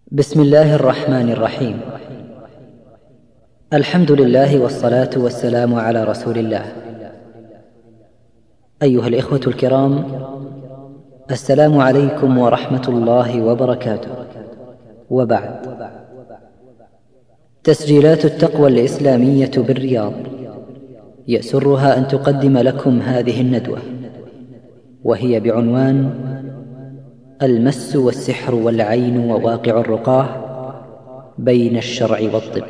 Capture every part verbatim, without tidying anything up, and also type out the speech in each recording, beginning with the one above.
بسم الله الرحمن الرحيم. الحمد لله والصلاة والسلام على رسول الله. أيها الإخوة الكرام، السلام عليكم ورحمة الله وبركاته. وبعد، تسجيلات التقوى الإسلامية بالرياض يسرها أن تقدم لكم هذه الندوة، وهي بعنوان المس والسحر والعين وواقع الرقاه بين الشرع والطب.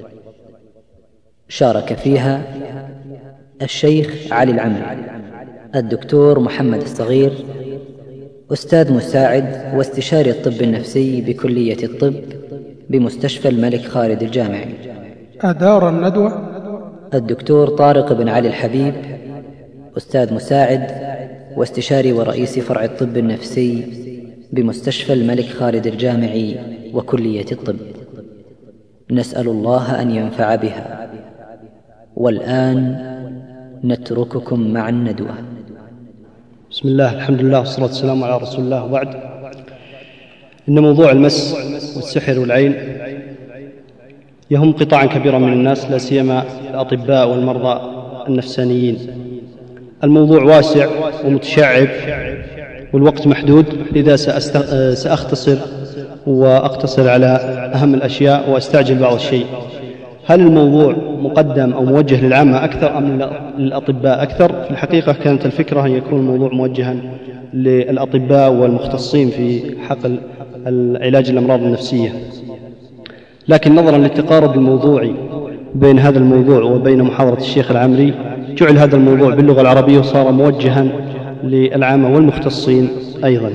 شارك فيها الشيخ علي العمري، الدكتور محمد الصغير، أستاذ مساعد واستشاري الطب النفسي بكلية الطب بمستشفى الملك خالد الجامعي. أدار الندوة الدكتور طارق بن علي الحبيب، أستاذ مساعد واستشاري ورئيس فرع الطب النفسي بمستشفى الملك خالد الجامعي وكلية الطب. نسأل الله أن ينفع بها. والآن نترككم مع الندوة. بسم الله، الحمد لله والصلاة والسلام على رسول الله. وبعد، إن موضوع المس والسحر والعين يهم قطاعا كبيرا من الناس، لا سيما الأطباء والمرضى النفسانيين. الموضوع واسع ومتشعب والوقت محدود، لذا سأختصر وأقتصر على أهم الأشياء وأستعجل بعض الشيء. هل الموضوع مقدم أو موجه للعامة أكثر أم للأطباء أكثر؟ في الحقيقة كانت الفكرة أن يكون الموضوع موجها للأطباء والمختصين في حقل العلاج الأمراض النفسية، لكن نظرا للتقارب الموضوعي بين هذا الموضوع وبين محاضرة الشيخ العمري، جعل هذا الموضوع باللغة العربية وصار موجها للعامة والمختصين أيضا.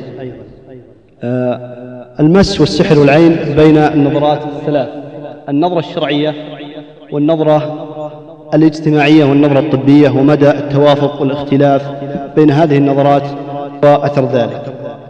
آه المس والسحر والعين بين النظرات الثلاث: النظرة الشرعية والنظرة الاجتماعية والنظرة الطبية، ومدى التوافق والاختلاف بين هذه النظرات وأثر ذلك.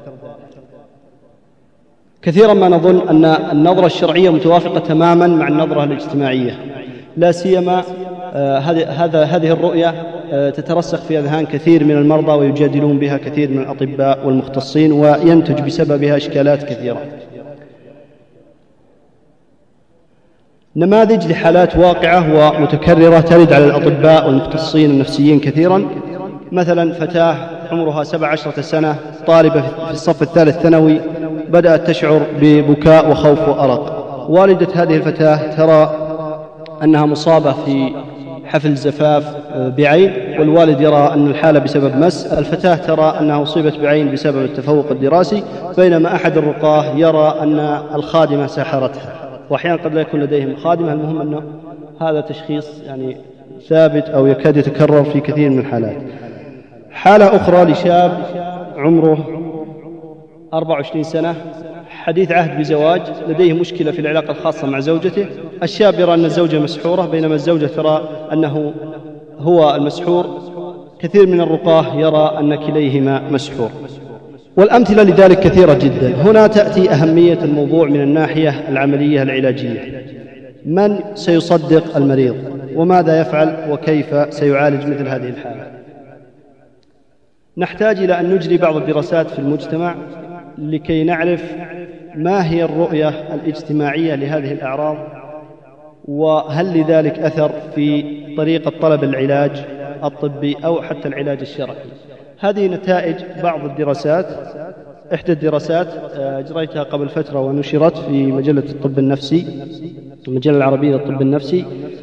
كثيرا ما نظن أن النظرة الشرعية متوافقة تماما مع النظرة الاجتماعية، لا سيما آه هذا هذه الرؤية آه تترسخ في أذهان كثير من المرضى ويجادلون بها كثير من الأطباء والمختصين، وينتج بسببها إشكالات كثيرة. نماذج لحالات واقعة ومتكررة ترد على الأطباء والمختصين النفسيين كثيرا. مثلا فتاة عمرها سبع عشرة سنة، طالبة في الصف الثالث ثانوي، بدأت تشعر ببكاء وخوف وأرق. والدة هذه الفتاة ترى أنها مصابة في حفل زفاف بعين، والوالد يرى أن الحالة بسبب مس. الفتاة ترى أنها أصيبت بعين بسبب التفوق الدراسي، بينما أحد الرقاه يرى أن الخادمة سحرتها، وأحيانا قد لا يكون لديهم خادمة. المهم أنه هذا تشخيص يعني ثابت أو يكاد يتكرر في كثير من الحالات. حالة أخرى لشاب عمره أربع وعشرين سنة، حديث عهد بزواج، لديه مشكلة في العلاقة الخاصة مع زوجته. الشاب يرى أن الزوجة مسحورة، بينما الزوجة ترى أنه هو المسحور. كثير من الرقاه يرى أن كليهما مسحور، والأمثلة لذلك كثيرة جدا. هنا تأتي أهمية الموضوع من الناحية العملية العلاجية. من سيصدق المريض؟ وماذا يفعل؟ وكيف سيعالج مثل هذه الحالة؟ نحتاج إلى أن نجري بعض الدراسات في المجتمع لكي نعرف ما هي الرؤية الاجتماعية لهذه الأعراض، وهل لذلك أثر في طريقة طلب العلاج الطبي أو حتى العلاج الشرعي. هذه نتائج بعض الدراسات. إحدى الدراسات أجريتها قبل فترة ونشرت في مجلة الطب النفسي، المجلة العربية للطب النفسي،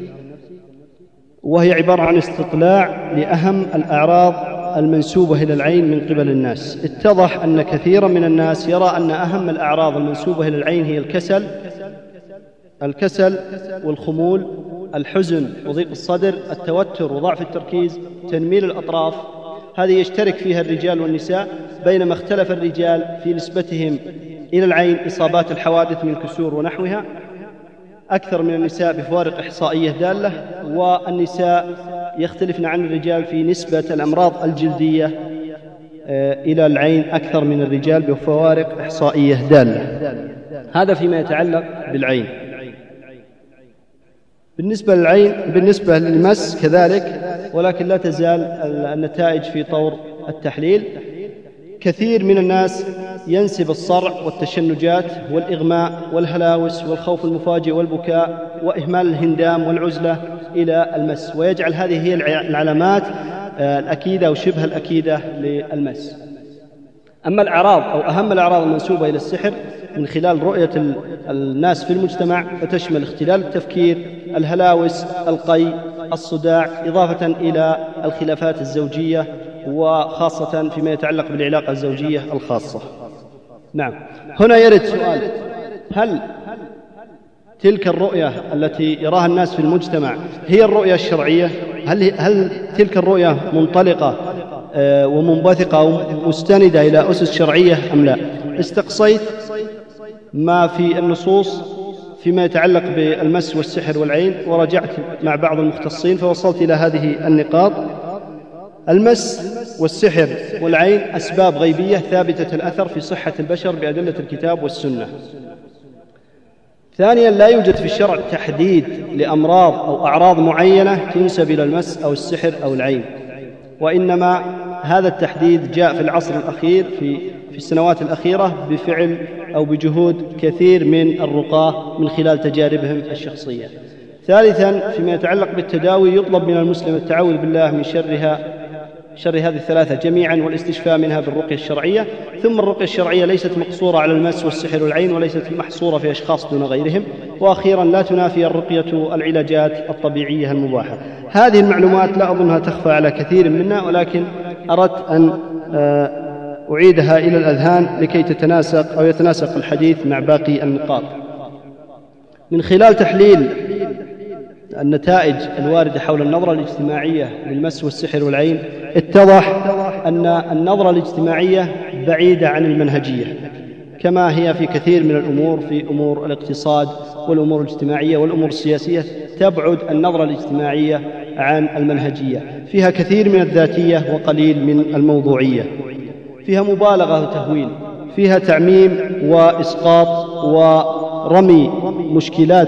وهي عبارة عن استطلاع لأهم الأعراض المنسوبة إلى العين من قبل الناس. اتضح أن كثيرا من الناس يرى أن أهم الأعراض المنسوبة إلى العين هي الكسل الكسل والخمول، الحزن وضيق الصدر، التوتر وضعف التركيز، تنميل الأطراف. هذه يشترك فيها الرجال والنساء، بينما اختلف الرجال في نسبتهم إلى العين إصابات الحوادث من كسور ونحوها أكثر من النساء بفوارق إحصائية دالة، والنساء يختلفن عن الرجال في نسبة الأمراض الجلدية إلى العين أكثر من الرجال بفوارق إحصائية دالة. هذا فيما يتعلق بالعين. بالنسبة للعين، بالنسبة للمس كذلك، ولكن لا تزال النتائج في طور التحليل. كثير من الناس ينسب الصرع والتشنجات والإغماء والهلاوس والخوف المفاجئ والبكاء وإهمال الهندام والعزلة إلى المس، ويجعل هذه هي العلامات الأكيدة أو شبه الأكيدة للمس. أما الأعراض أو أهم الأعراض المنسوبة إلى السحر من خلال رؤية الناس في المجتمع فتشمل اختلال التفكير، الهلاوس، القي، الصداع، إضافة إلى الخلافات الزوجية، وخاصة فيما يتعلق بالعلاقة الزوجية الخاصة. نعم، هنا يرد سؤال: هل تلك الرؤية التي يراها الناس في المجتمع هي الرؤية الشرعية؟ هل, هل تلك الرؤية منطلقة ومنبثقة ومستندة إلى أسس شرعية أم لا؟ استقصيت ما في النصوص فيما يتعلق بالمس والسحر والعين، ورجعت مع بعض المختصين فوصلت إلى هذه النقاط. المس والسحر والعين أسباب غيبية ثابتة الأثر في صحة البشر بأدلة الكتاب والسنة. ثانيا، لا يوجد في الشرع تحديد لأمراض أو أعراض معينة تنسب إلى المس أو السحر أو العين، وإنما هذا التحديد جاء في العصر الأخير في في السنوات الأخيرة بفعل أو بجهود كثير من الرقاة من خلال تجاربهم الشخصية. ثالثا، فيما يتعلق بالتداوي يطلب من المسلم التعوذ بالله من شرها شر هذه الثلاثة جميعا والاستشفاء منها بالرقية الشرعية. ثم الرقية الشرعية ليست مقصورة على المس والسحر والعين، وليست محصورة في أشخاص دون غيرهم. وأخيرا، لا تنافي الرقية العلاجات الطبيعية المباحة. هذه المعلومات لا أظنها تخفى على كثير منا، ولكن أردت أن أعيدها إلى الأذهان لكي تتناسق أو يتناسق الحديث مع باقي النقاط. من خلال تحليل النتائج الواردة حول النظرة الاجتماعية للمس والسحر والعين اتضح أن النظرة الاجتماعية بعيدة عن المنهجية، كما هي في كثير من الأمور، في أمور الاقتصاد والأمور الاجتماعية والأمور السياسية تبعد النظرة الاجتماعية عن المنهجية، فيها كثير من الذاتية وقليل من الموضوعية، فيها مبالغة وتهويل، فيها تعميم وإسقاط ورمي مشكلات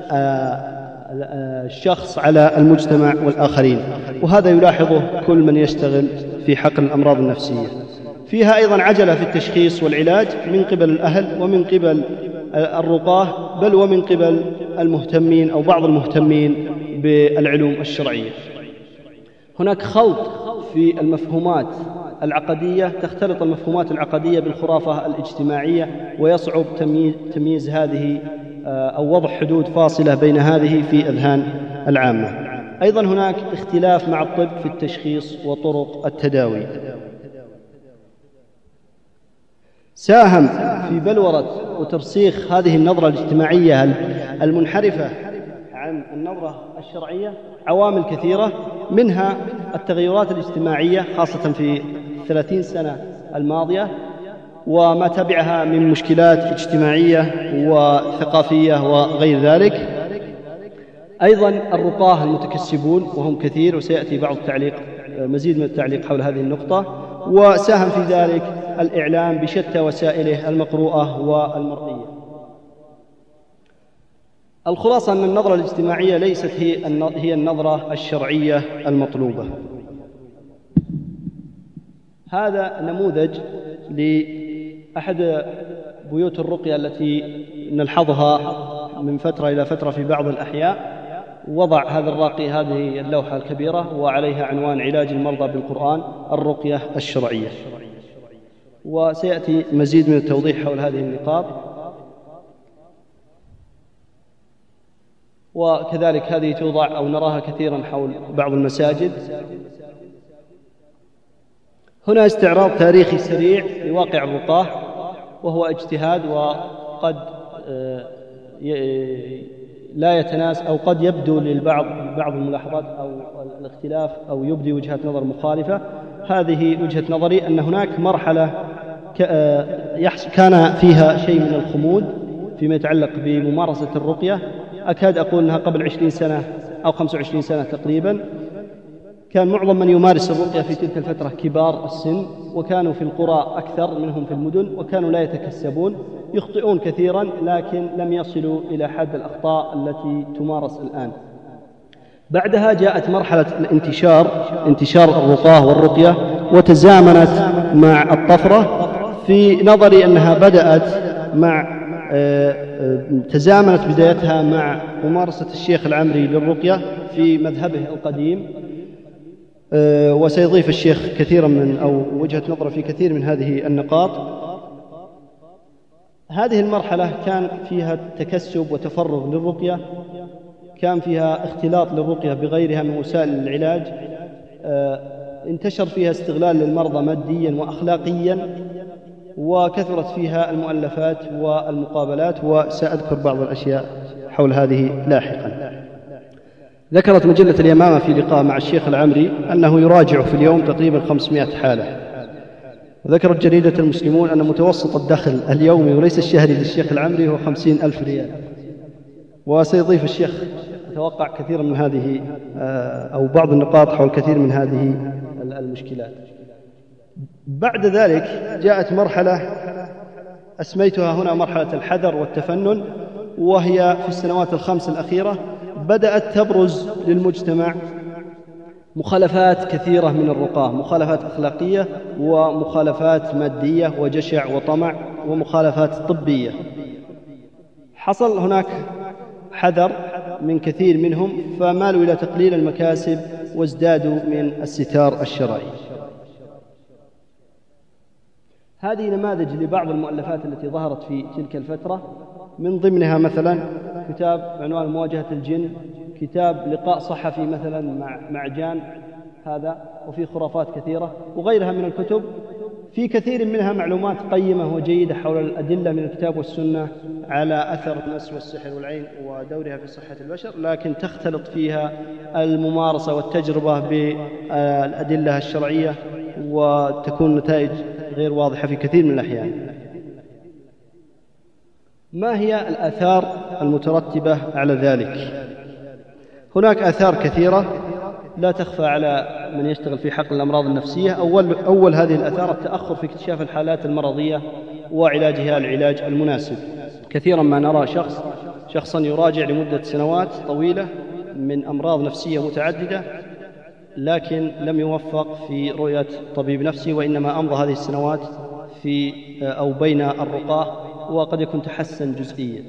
الشخص على المجتمع والآخرين، وهذا يلاحظه كل من يشتغل في حقن الأمراض النفسية. فيها أيضا عجلة في التشخيص والعلاج من قبل الأهل ومن قبل الرقاة، بل ومن قبل المهتمين أو بعض المهتمين بالعلوم الشرعية. هناك خلط في المفهومات العقدية، تختلط المفهومات العقدية بالخرافة الاجتماعية، ويصعب تمييز هذه أو وضع حدود فاصلة بين هذه في أذهان العامة. أيضا هناك اختلاف مع الطب في التشخيص وطرق التداوي. ساهم في بلورة وترسيخ هذه النظرة الاجتماعية المنحرفة عن النظرة الشرعية عوامل كثيرة، منها التغيرات الاجتماعية خاصة في الثلاثين سنة الماضية وما تبعها من مشكلات اجتماعية وثقافية وغير ذلك. أيضا الرقاة المتكسبون وهم كثير، وسيأتي بعض التعليق مزيد من التعليق حول هذه النقطة. وساهم في ذلك الإعلام بشتى وسائله المقروءة والمرئية. الخلاصة أن النظرة الاجتماعية ليست هي النظرة الشرعية المطلوبة. هذا نموذج لأحد بيوت الرقية التي نلحظها من فترة إلى فترة في بعض الأحياء. وضع هذا الراقي هذه اللوحة الكبيرة وعليها عنوان علاج المرضى بالقرآن الرقية الشرعية، وسيأتي مزيد من التوضيح حول هذه النقاط. وكذلك هذه توضع أو نراها كثيرا حول بعض المساجد. هنا استعراض تاريخي سريع لواقع الرقاة، وهو اجتهاد وقد لا يتناسب أو قد يبدو للبعض بعض الملاحظات أو الاختلاف أو يبدي وجهة نظر مخالفة. هذه وجهة نظري أن هناك مرحلة كان فيها شيء من الخمود فيما يتعلق بممارسة الرقية، أكاد أقول أنها قبل عشرين سنة أو خمسة وعشرين سنة تقريبا. كان معظم من يمارس الرقية في تلك الفترة كبار السن، وكانوا في القرى أكثر منهم في المدن، وكانوا لا يتكسبون، يخطئون كثيرا لكن لم يصلوا إلى حد الأخطاء التي تمارس الآن. بعدها جاءت مرحلة الانتشار انتشار الرقاة والرقية وتزامنت مع الطفرة. في نظري أنها بدأت مع تزامنت بدايتها مع ممارسة الشيخ العمري للرقية في مذهبه القديم، وسيضيف الشيخ كثيرا من أو وجهة نظره في كثير من هذه النقاط. هذه المرحلة كان فيها تكسب وتفرغ للرقية، كان فيها اختلاط للرقية بغيرها من وسائل العلاج، انتشر فيها استغلال للمرضى ماديا وأخلاقيا، وكثرت فيها المؤلفات والمقابلات، وسأذكر بعض الأشياء حول هذه لاحقا. ذكرت مجلة اليمامة في لقاء مع الشيخ العمري أنه يراجع في اليوم تقريبا خمسمائة حالة. وذكرت جريدة المسلمون أن متوسط الدخل اليومي وليس الشهري للشيخ العمري هو خمسين ألف ريال. وسيضيف الشيخ أتوقع كثيرا من هذه أو بعض النقاط حول كثير من هذه المشكلات. بعد ذلك جاءت مرحلة أسميتها هنا مرحلة الحذر والتفنن، وهي في السنوات الخمس الأخيرة بدأت تبرز للمجتمع مخالفات كثيرة من الرقاة، مخالفات أخلاقية ومخالفات مادية وجشع وطمع ومخالفات طبية. حصل هناك حذر من كثير منهم فمالوا إلى تقليل المكاسب وازدادوا من الستار الشرعي. هذه نماذج لبعض المؤلفات التي ظهرت في تلك الفترة، من ضمنها مثلا كتاب بعنوان مواجهة الجن، كتاب لقاء صحفي مثلا مع معجان هذا، وفي خرافات كثيرة وغيرها من الكتب، في كثير منها معلومات قيمة وجيدة حول الأدلة من الكتاب والسنة على أثر المس والسحر والعين ودورها في صحة البشر، لكن تختلط فيها الممارسة والتجربة بالأدلة الشرعية، وتكون نتائج غير واضحة في كثير من الأحيان. ما هي الآثار المترتبة على ذلك؟ هناك آثار كثيرة لا تخفى على من يشتغل في حقل الأمراض النفسية. أول, أول هذه الآثار التأخر في اكتشاف الحالات المرضية وعلاجها العلاج المناسب. كثيرا ما نرى شخص شخصا يراجع لمدة سنوات طويلة من أمراض نفسية متعددة، لكن لم يوفق في رؤية طبيب نفسي، وإنما أمضى هذه السنوات في أو بين الرقاة، وقد يكون تحسن جزئيا.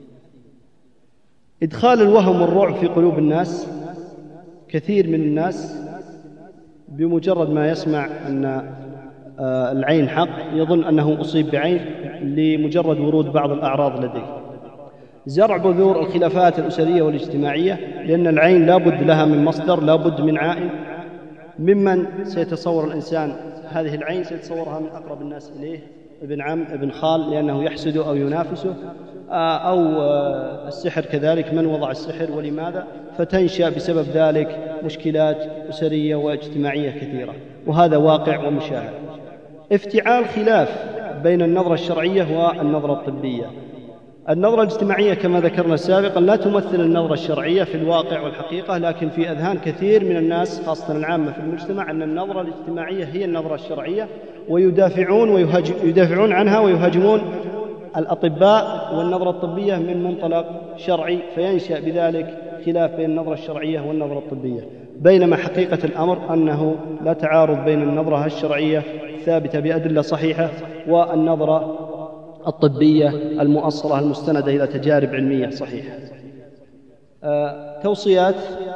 إدخال الوهم والرعب في قلوب الناس. كثير من الناس بمجرد ما يسمع أن العين حق يظن أنه أصيب بعين لمجرد ورود بعض الأعراض لديه. زرع بذور الخلافات الأسرية والاجتماعية، لأن العين لا بد لها من مصدر، لا بد من عائل. ممن سيتصور الإنسان هذه العين سيتصورها من أقرب الناس إليه، ابن عم، ابن خال، لأنه يحسده أو ينافسه، أو السحر كذلك، من وضع السحر ولماذا، فتنشأ بسبب ذلك مشكلات أسرية واجتماعية كثيرة، وهذا واقع ومشاهد. افتعال خلاف بين النظرة الشرعية والنظرة الطبية. النظرة الاجتماعية كما ذكرنا سابقا لا تمثل النظرة الشرعية في الواقع والحقيقة، لكن في أذهان كثير من الناس خاصة العامة في المجتمع أن النظرة الاجتماعية هي النظرة الشرعية، ويدافعون ويدافعون عنها ويهاجمون الأطباء والنظرة الطبية من منطلق شرعي، فينشأ بذلك خلاف بين النظرة الشرعية والنظرة الطبية، بينما حقيقة الأمر أنه لا تعارض بين النظرة الشرعية الثابتة بأدلة صحيحة والنظرة الطبية المؤصلة المستندة إلى تجارب علمية صحيحة. أه توصيات.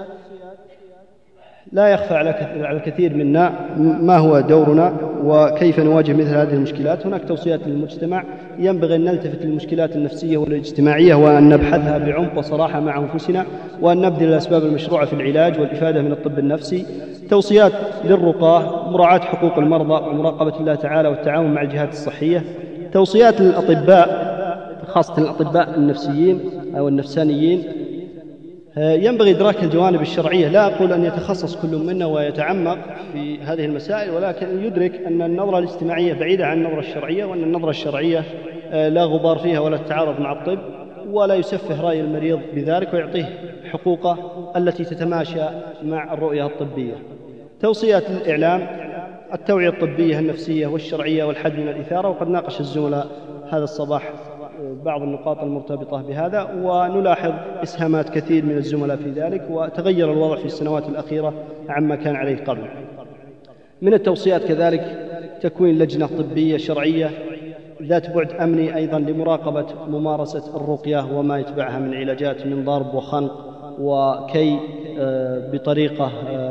لا يخفى على الكثير منا ما هو دورنا وكيف نواجه مثل هذه المشكلات. هناك توصيات للمجتمع، ينبغي أن نلتفت للمشكلات النفسية والاجتماعية وأن نبحثها بعمق وصراحة مع أنفسنا، وأن نبذل الأسباب المشروعة في العلاج والإفادة من الطب النفسي. توصيات للرقاة، مراعاة حقوق المرضى ومراقبة الله تعالى والتعاون مع الجهات الصحية. توصيات للأطباء خاصة الأطباء النفسيين أو النفسانيين، ينبغي إدراك الجوانب الشرعية. لا أقول أن يتخصص كل منا ويتعمق في هذه المسائل، ولكن يدرك أن النظرة الاجتماعية بعيدة عن النظرة الشرعية، وأن النظرة الشرعية لا غبار فيها ولا تتعارض مع الطب، ولا يسفه رأي المريض بذلك ويعطيه حقوقه التي تتماشى مع الرؤية الطبية. توصيات للإعلام، التوعية الطبية النفسية والشرعية والحد من الإثارة، وقد ناقش الزملاء هذا الصباح بعض النقاط المرتبطة بهذا، ونلاحظ إسهامات كثير من الزملاء في ذلك، وتغير الوضع في السنوات الأخيرة عما كان عليه قبل. من التوصيات كذلك تكوين لجنة طبية شرعية ذات بعد أمني أيضا لمراقبة ممارسة الرقية وما يتبعها من علاجات من ضرب وخنق وكي بطريقة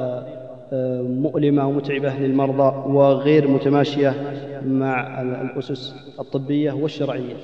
مؤلمة ومتعبة للمرضى وغير متماشية مع الأسس الطبية والشرعية.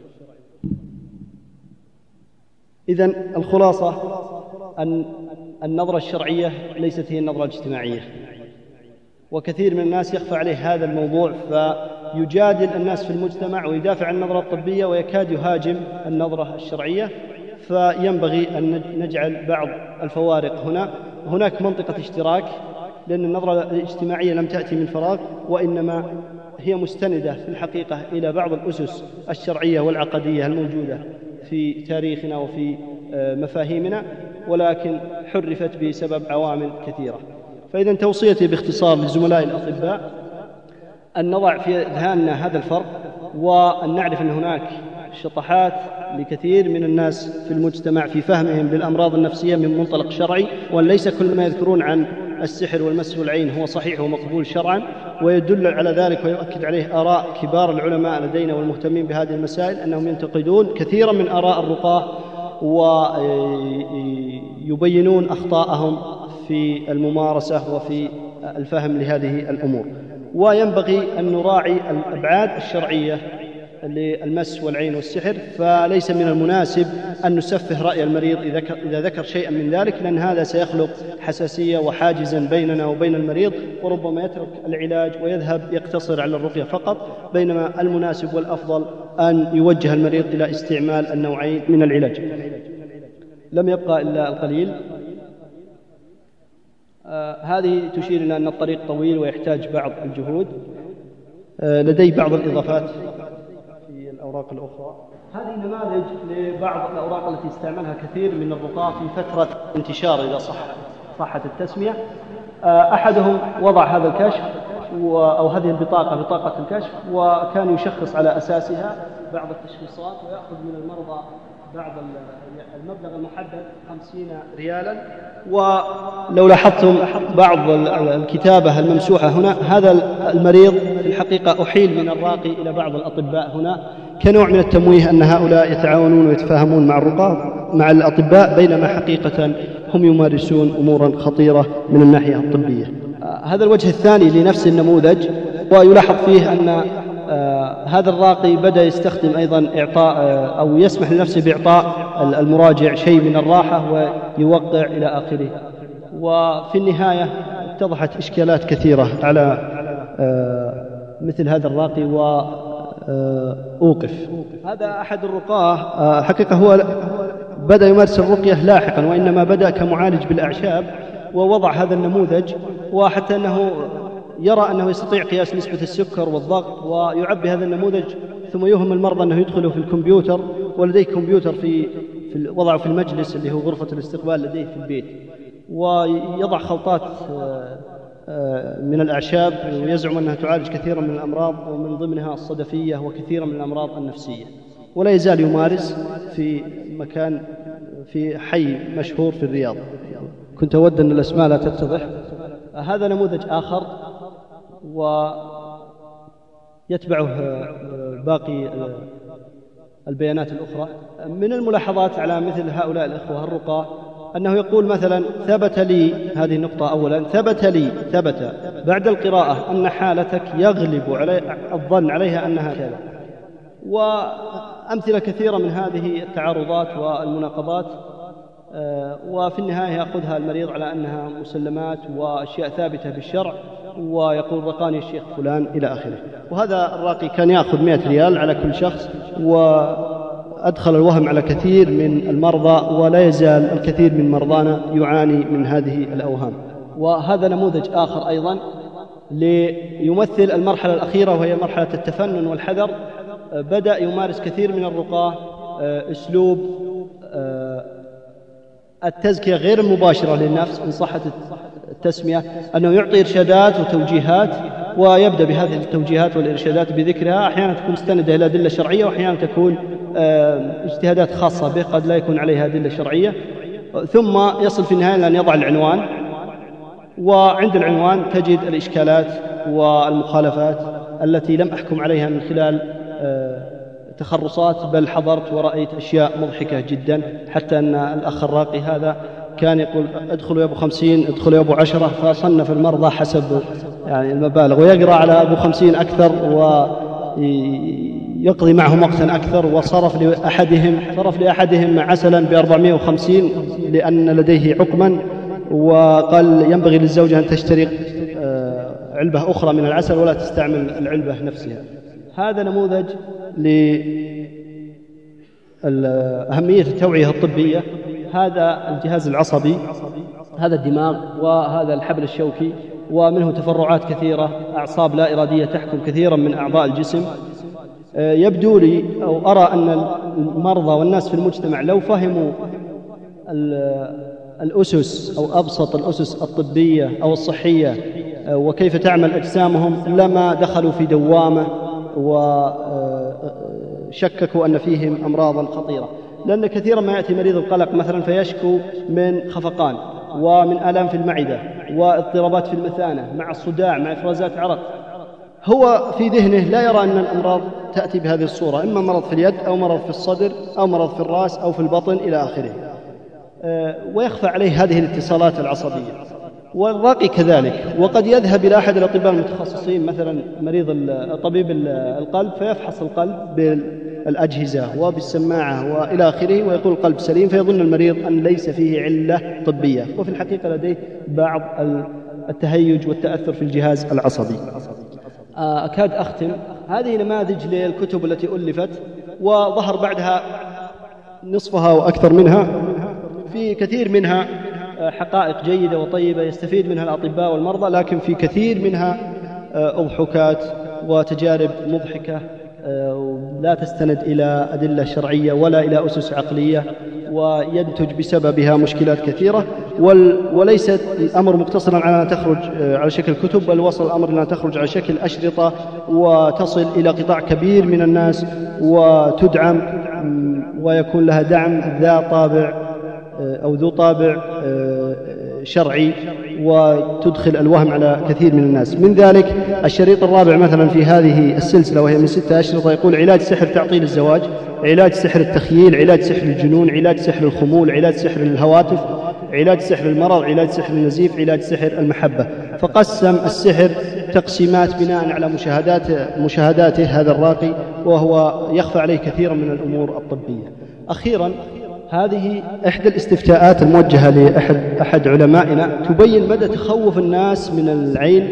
إذن الخلاصة أن النظرة الشرعية ليست هي النظرة الاجتماعية، وكثير من الناس يخفى عليه هذا الموضوع فيجادل الناس في المجتمع ويدافع عن النظرة الطبية ويكاد يهاجم النظرة الشرعية. فينبغي أن نجعل بعض الفوارق هنا. هناك منطقة اشتراك، لأن النظرة الاجتماعية لم تأتي من فراغ، وإنما هي مستندة في الحقيقة إلى بعض الأسس الشرعية والعقدية الموجودة في تاريخنا وفي مفاهيمنا، ولكن حرفت بسبب عوامل كثيرة. فإذا توصيتي باختصار لزملائي الأطباء أن نضع في أذهاننا هذا الفرق، وأن نعرف أن هناك شطحات لكثير من الناس في المجتمع في فهمهم للأمراض النفسية من منطلق شرعي، وأن ليس كل ما يذكرون عن السحر والمس والعين هو صحيح ومقبول شرعا، ويدل على ذلك ويؤكد عليه آراء كبار العلماء لدينا والمهتمين بهذه المسائل أنهم ينتقدون كثيرا من آراء الرقاة ويبينون أخطاءهم في الممارسة وفي الفهم لهذه الأمور. وينبغي أن نراعي الأبعاد الشرعية للمس والعين والسحر، فليس من المناسب أن نسفه رأي المريض إذا ذكر شيئا من ذلك، لأن هذا سيخلق حساسية وحاجزا بيننا وبين المريض، وربما يترك العلاج ويذهب يقتصر على الرقية فقط، بينما المناسب والأفضل أن يوجه المريض إلى استعمال النوعين من العلاج. لم يبقى إلا القليل. آه هذه تشير إلى أن الطريق طويل ويحتاج بعض الجهود. آه لدي بعض الإضافات في الأوراق الأخرى. هذه نماذج لبعض الأوراق التي استعملها كثير من الرقاة في فترة انتشار إذا صح صحت التسمية. آه أحدهم وضع هذا الكشف أو هذه البطاقة بطاقة الكشف، وكان يشخص على أساسها بعض التشخيصات ويأخذ من المرضى بعض المبلغ المحدد خمسين ريالا. ولو لاحظتم بعض الكتابة الممسوحة هنا، هذا المريض في الحقيقة أحيل من الراقي إلى بعض الأطباء هنا كنوع من التمويه أن هؤلاء يتعاونون ويتفاهمون مع الرقاة مع الأطباء، بينما حقيقة هم يمارسون أمورا خطيرة من الناحية الطبية. هذا الوجه الثاني لنفس النموذج، ويلاحظ فيه أن آه هذا الراقي بدأ يستخدم أيضا إعطاء آه أو يسمح لنفسه بإعطاء المراجع شيء من الراحة ويوقع إلى آخره. وفي النهاية اتضحت إشكالات كثيرة على آه مثل هذا الراقي وأوقف. هذا أحد الرقاة آه حقيقة هو بدأ يمارس الرقية لاحقا، وإنما بدأ كمعالج بالأعشاب ووضع هذا النموذج، وحتى أنه يرى أنه يستطيع قياس نسبة السكر والضغط ويعبي هذا النموذج، ثم يوهم المرضى أنه يدخله في الكمبيوتر، ولديه كمبيوتر في, في وضعه في المجلس اللي هو غرفة الاستقبال لديه في البيت، ويضع خلطات من الأعشاب ويزعم أنها تعالج كثيرا من الأمراض ومن ضمنها الصدفية وكثيرا من الأمراض النفسية، ولا يزال يمارس في مكان في حي مشهور في الرياض. كنت أود أن الأسماء لا تتضح. هذا نموذج آخر ويتبعه باقي البيانات الأخرى. من الملاحظات على مثل هؤلاء الإخوة الرقاة أنه يقول مثلا: ثبت لي، هذه النقطة أولا، ثبت لي ثبت بعد القراءة أن حالتك يغلب علي الظن عليها أنها كذا، وأمثلة كثيرة من هذه التعارضات والمناقضات. وفي النهاية يأخذها المريض على أنها مسلمات وأشياء ثابتة بالشرع، ويقول: رقاني الشيخ فلان إلى آخره. وهذا الراقي كان يأخذ مئة ريال على كل شخص، وأدخل الوهم على كثير من المرضى، ولا يزال الكثير من مرضانا يعاني من هذه الأوهام. وهذا نموذج آخر أيضا ليمثل المرحلة الأخيرة، وهي مرحلة التفنن والحذر. بدأ يمارس كثير من الرقاة أسلوب التزكية غير المباشرة للنفس إن صحت التسمية، أنه يعطي إرشادات وتوجيهات، ويبدأ بهذه التوجيهات والإرشادات بذكرها. أحيانا تكون مستندة إلى أدلة شرعية، وأحيانا تكون اجتهادات خاصة به قد لا يكون عليها أدلة شرعية، ثم يصل في النهاية لأن يضع العنوان وعند العنوان تجد الإشكالات والمخالفات التي لم أحكم عليها من خلال تخرصات، بل حضرت ورأيت أشياء مضحكة جدا، حتى أن الأخ الراقي هذا كان يقول ادخلوا يا أبو خمسين، ادخلوا يا أبو عشرة، فصنف المرضى حسب يعني المبالغ، ويقرأ على أبو خمسين أكثر ويقضي معهم وقتا أكثر، وصرف لأحدهم صرف لأحدهم عسلا بأربعمائة وخمسين لأن لديه عقما، وقال ينبغي للزوجة أن تشتري علبة أخرى من العسل ولا تستعمل العلبة نفسها. هذا نموذج لأهمية التوعية الطبية. هذا الجهاز العصبي، هذا الدماغ، وهذا الحبل الشوكي، ومنه تفرعات كثيرة، أعصاب لا إرادية تحكم كثيرا من أعضاء الجسم. يبدو لي أو أرى أن المرضى والناس في المجتمع لو فهموا الأسس أو أبسط الأسس الطبية أو الصحية وكيف تعمل أجسامهم لما دخلوا في دوامة وشككوا أن فيهم أمراضا خطيرة. لأن كثيرا ما يأتي مريض القلق مثلا فيشكو من خفقان ومن آلام في المعدة واضطرابات في المثانة مع الصداع مع إفرازات عرق، هو في ذهنه لا يرى أن الأمراض تأتي بهذه الصورة، إما مرض في اليد أو مرض في الصدر أو مرض في الرأس أو في البطن إلى آخره، ويخفى عليه هذه الاتصالات العصبية. والراقي كذلك، وقد يذهب إلى أحد الأطباء المتخصصين مثلا مريض طبيب القلب فيفحص القلب بالأجهزة وبالسماعة وإلى آخره ويقول القلب سليم، فيظن المريض أن ليس فيه علة طبية، وفي الحقيقة لديه بعض التهيج والتأثر في الجهاز العصبي. أكاد أختم. هذه نماذج للكتب التي ألفت وظهر بعدها نصفها وأكثر منها، في كثير منها حقائق جيدة وطيبة يستفيد منها الأطباء والمرضى، لكن في كثير منها أضحكات وتجارب مضحكة لا تستند إلى أدلة شرعية ولا إلى أسس عقلية، وينتج بسببها مشكلات كثيرة. وليست الأمر مقتصرا على أن تخرج على شكل كتب، بل وصل الأمر أن تخرج على شكل أشرطة وتصل إلى قطاع كبير من الناس وتدعم ويكون لها دعم ذا طابع أو ذو طابع شرعي، وتدخل الوهم على كثير من الناس. من ذلك الشريط الرابع مثلا في هذه السلسلة وهي من ستة أشرطة، يقول علاج سحر تعطيل الزواج، علاج سحر التخييل، علاج سحر الجنون، علاج سحر الخمول، علاج سحر الهواتف، علاج سحر المرض، علاج سحر النزيف، علاج سحر المحبة. فقسم السحر تقسيمات بناء على مشاهدات مشاهداته هذا الراقي، وهو يخفى عليه كثيرا من الأمور الطبية. أخيرا، هذه إحدى الاستفتاءات الموجهة لأحد أحد علمائنا تبين مدى تخوف الناس من العين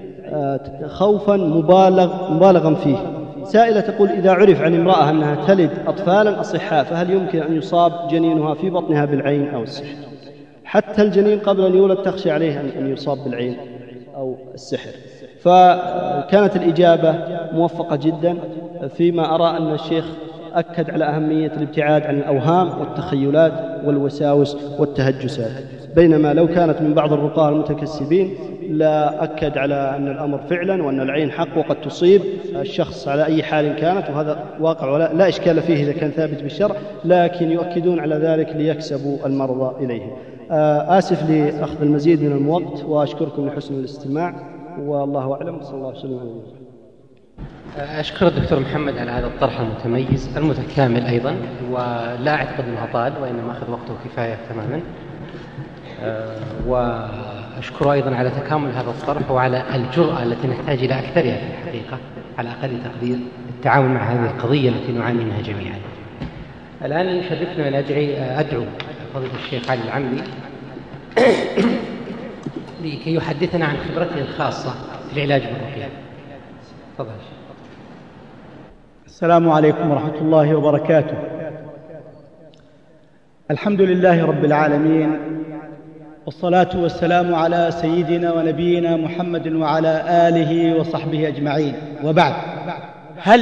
خوفا مبالغ مبالغا فيه. سائلة تقول إذا عرف عن امرأة أنها تلد أطفالا أصحاء فهل يمكن أن يصاب جنينها في بطنها بالعين أو السحر؟ حتى الجنين قبل أن يولد تخشى عليه أن يصاب بالعين أو السحر. فكانت الإجابة موفقة جدا، فيما أرى أن الشيخ أكد على أهمية الابتعاد عن الأوهام والتخيلات والوساوس والتهجسات، بينما لو كانت من بعض الرقاة المتكسبين لا أكد على أن الأمر فعلا وأن العين حق وقد تصيب الشخص على أي حال كانت، وهذا واقع ولا لا إشكال فيه إذا كان ثابت بالشرع، لكن يؤكدون على ذلك ليكسبوا المرضى إليه. آسف لأخذ المزيد من الوقت، وأشكركم لحسن الاستماع، والله أعلم. صلى الله عليه وسلم. أشكر الدكتور محمد على هذا الطرح المتميز المتكامل أيضا، ولا أعتقد أنه طال وإنما أخذ وقته كفاية تماما. وأشكر أيضا على تكامل هذا الطرح وعلى الجرأة التي نحتاج إلى أكثرها في الحقيقة على أقل تقدير التعامل مع هذه القضية التي نعاني منها جميعا. الآن يشرفنا أن أدعو فضيلة الشيخ علي العمري لكي يحدثنا عن خبرته الخاصة في العلاج بالرقية. تفضل. السلام عليكم ورحمة الله وبركاته. الحمد لله رب العالمين، والصلاة والسلام على سيدنا ونبينا محمد وعلى آله وصحبه أجمعين، وبعد. هل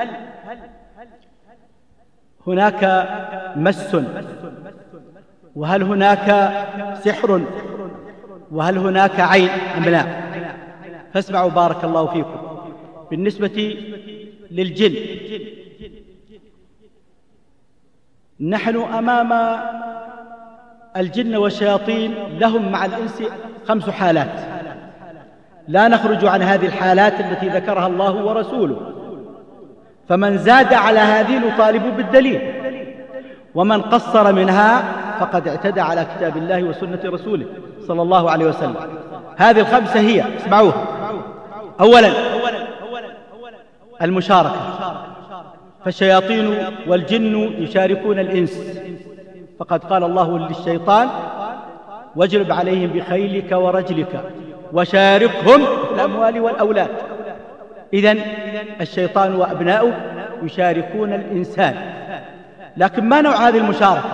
هناك مس؟ وهل هناك سحر؟ وهل هناك عين أم لا؟ فاسمعوا بارك الله فيكم. بالنسبة للجن، نحن أمام الجن والشياطين لهم مع الإنس خمس حالات لا نخرج عن هذه الحالات التي ذكرها الله ورسوله، فمن زاد على هذه نطالب بالدليل، ومن قصر منها فقد اعتدى على كتاب الله وسنة رسوله صلى الله عليه وسلم. هذه الخمسة هي، اسمعوها: أولا المشاركة، فالشياطين والجن يشاركون الإنس، فقد قال الله للشيطان: واجلب عليهم بخيلك ورجلك وشاركهم في الأموال والأولاد. إذن الشيطان وأبناؤه يشاركون الإنسان، لكن ما نوع هذه المشاركة؟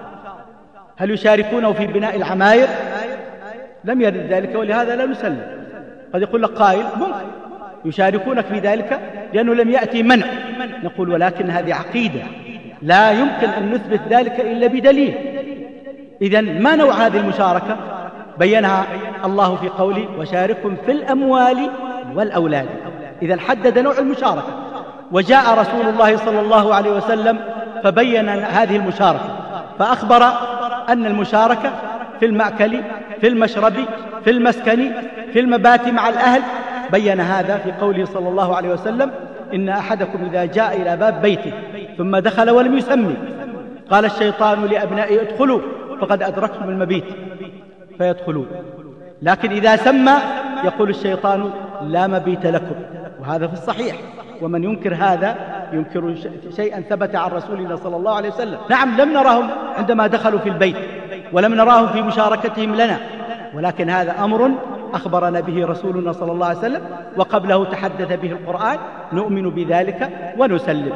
هل يشاركونه في بناء العماير؟ لم يرد ذلك، ولهذا لا نسلم. قد يقول لك قائل: ممكن يشاركونك في ذلك لأنه لم يأتي منع. نقول: ولكن هذه عقيدة لا يمكن أن نثبت ذلك إلا بدليل. إذن ما نوع هذه المشاركة؟ بينها الله في قوله: وشاركهم في الأموال والأولاد. إذن حدد نوع المشاركة، وجاء رسول الله صلى الله عليه وسلم فبين هذه المشاركة، فأخبر أن المشاركة في المأكل، في المشرب، في المسكن، في المبات مع الأهل. بين هذا في قوله صلى الله عليه وسلم: إن أحدكم إذا جاء إلى باب بيته ثم دخل ولم يسمي قال الشيطان لأبنائه: ادخلوا فقد أدركتم المبيت، فيدخلون. لكن إذا سمى يقول الشيطان: لا مبيت لكم. وهذا في الصحيح، ومن ينكر هذا ينكر شيئا ثبت عن رسولنا صلى الله عليه وسلم. نعم، لم نراهم عندما دخلوا في البيت، ولم نراهم في مشاركتهم لنا، ولكن هذا أمر أخبرنا به رسولنا صلى الله عليه وسلم، وقبله تحدث به القرآن، نؤمن بذلك ونسلم.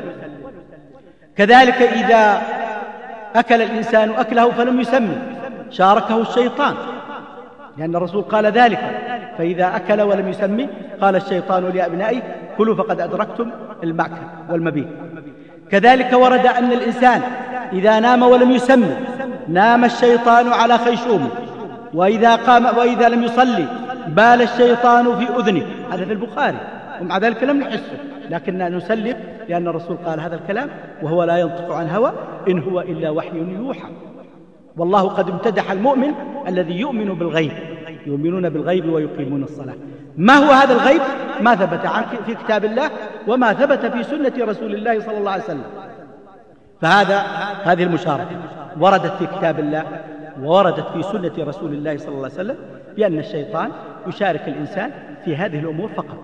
كذلك إذا أكل الإنسان أكله فلم يسمي شاركه الشيطان، لأن الرسول قال ذلك: فإذا أكل ولم يسمي قال الشيطان لأبنائه: كلوا فقد أدركتم المأكل والمبيت. كذلك ورد أن الإنسان إذا نام ولم يسمي نام الشيطان على خيشومه، وإذا قام وإذا لم يصلي بال الشيطان في أذنه. هذا في البخاري، ومع ذلك لم نحسه، لكننا نسلم لأن الرسول قال هذا الكلام وهو لا ينطق عن هوى، إن هو إلا وحي يوحى. والله قد امتدح المؤمن الذي يؤمن بالغيب، يؤمنون بالغيب ويقيمون الصلاة. ما هو هذا الغيب؟ ما ثبت عنه في كتاب الله وما ثبت في سنة رسول الله صلى الله عليه وسلم. فهذا هذه المشاركة وردت في كتاب الله ووردت في سنة رسول الله صلى الله عليه وسلم بأن الشيطان يشارك الإنسان في هذه الأمور فقط.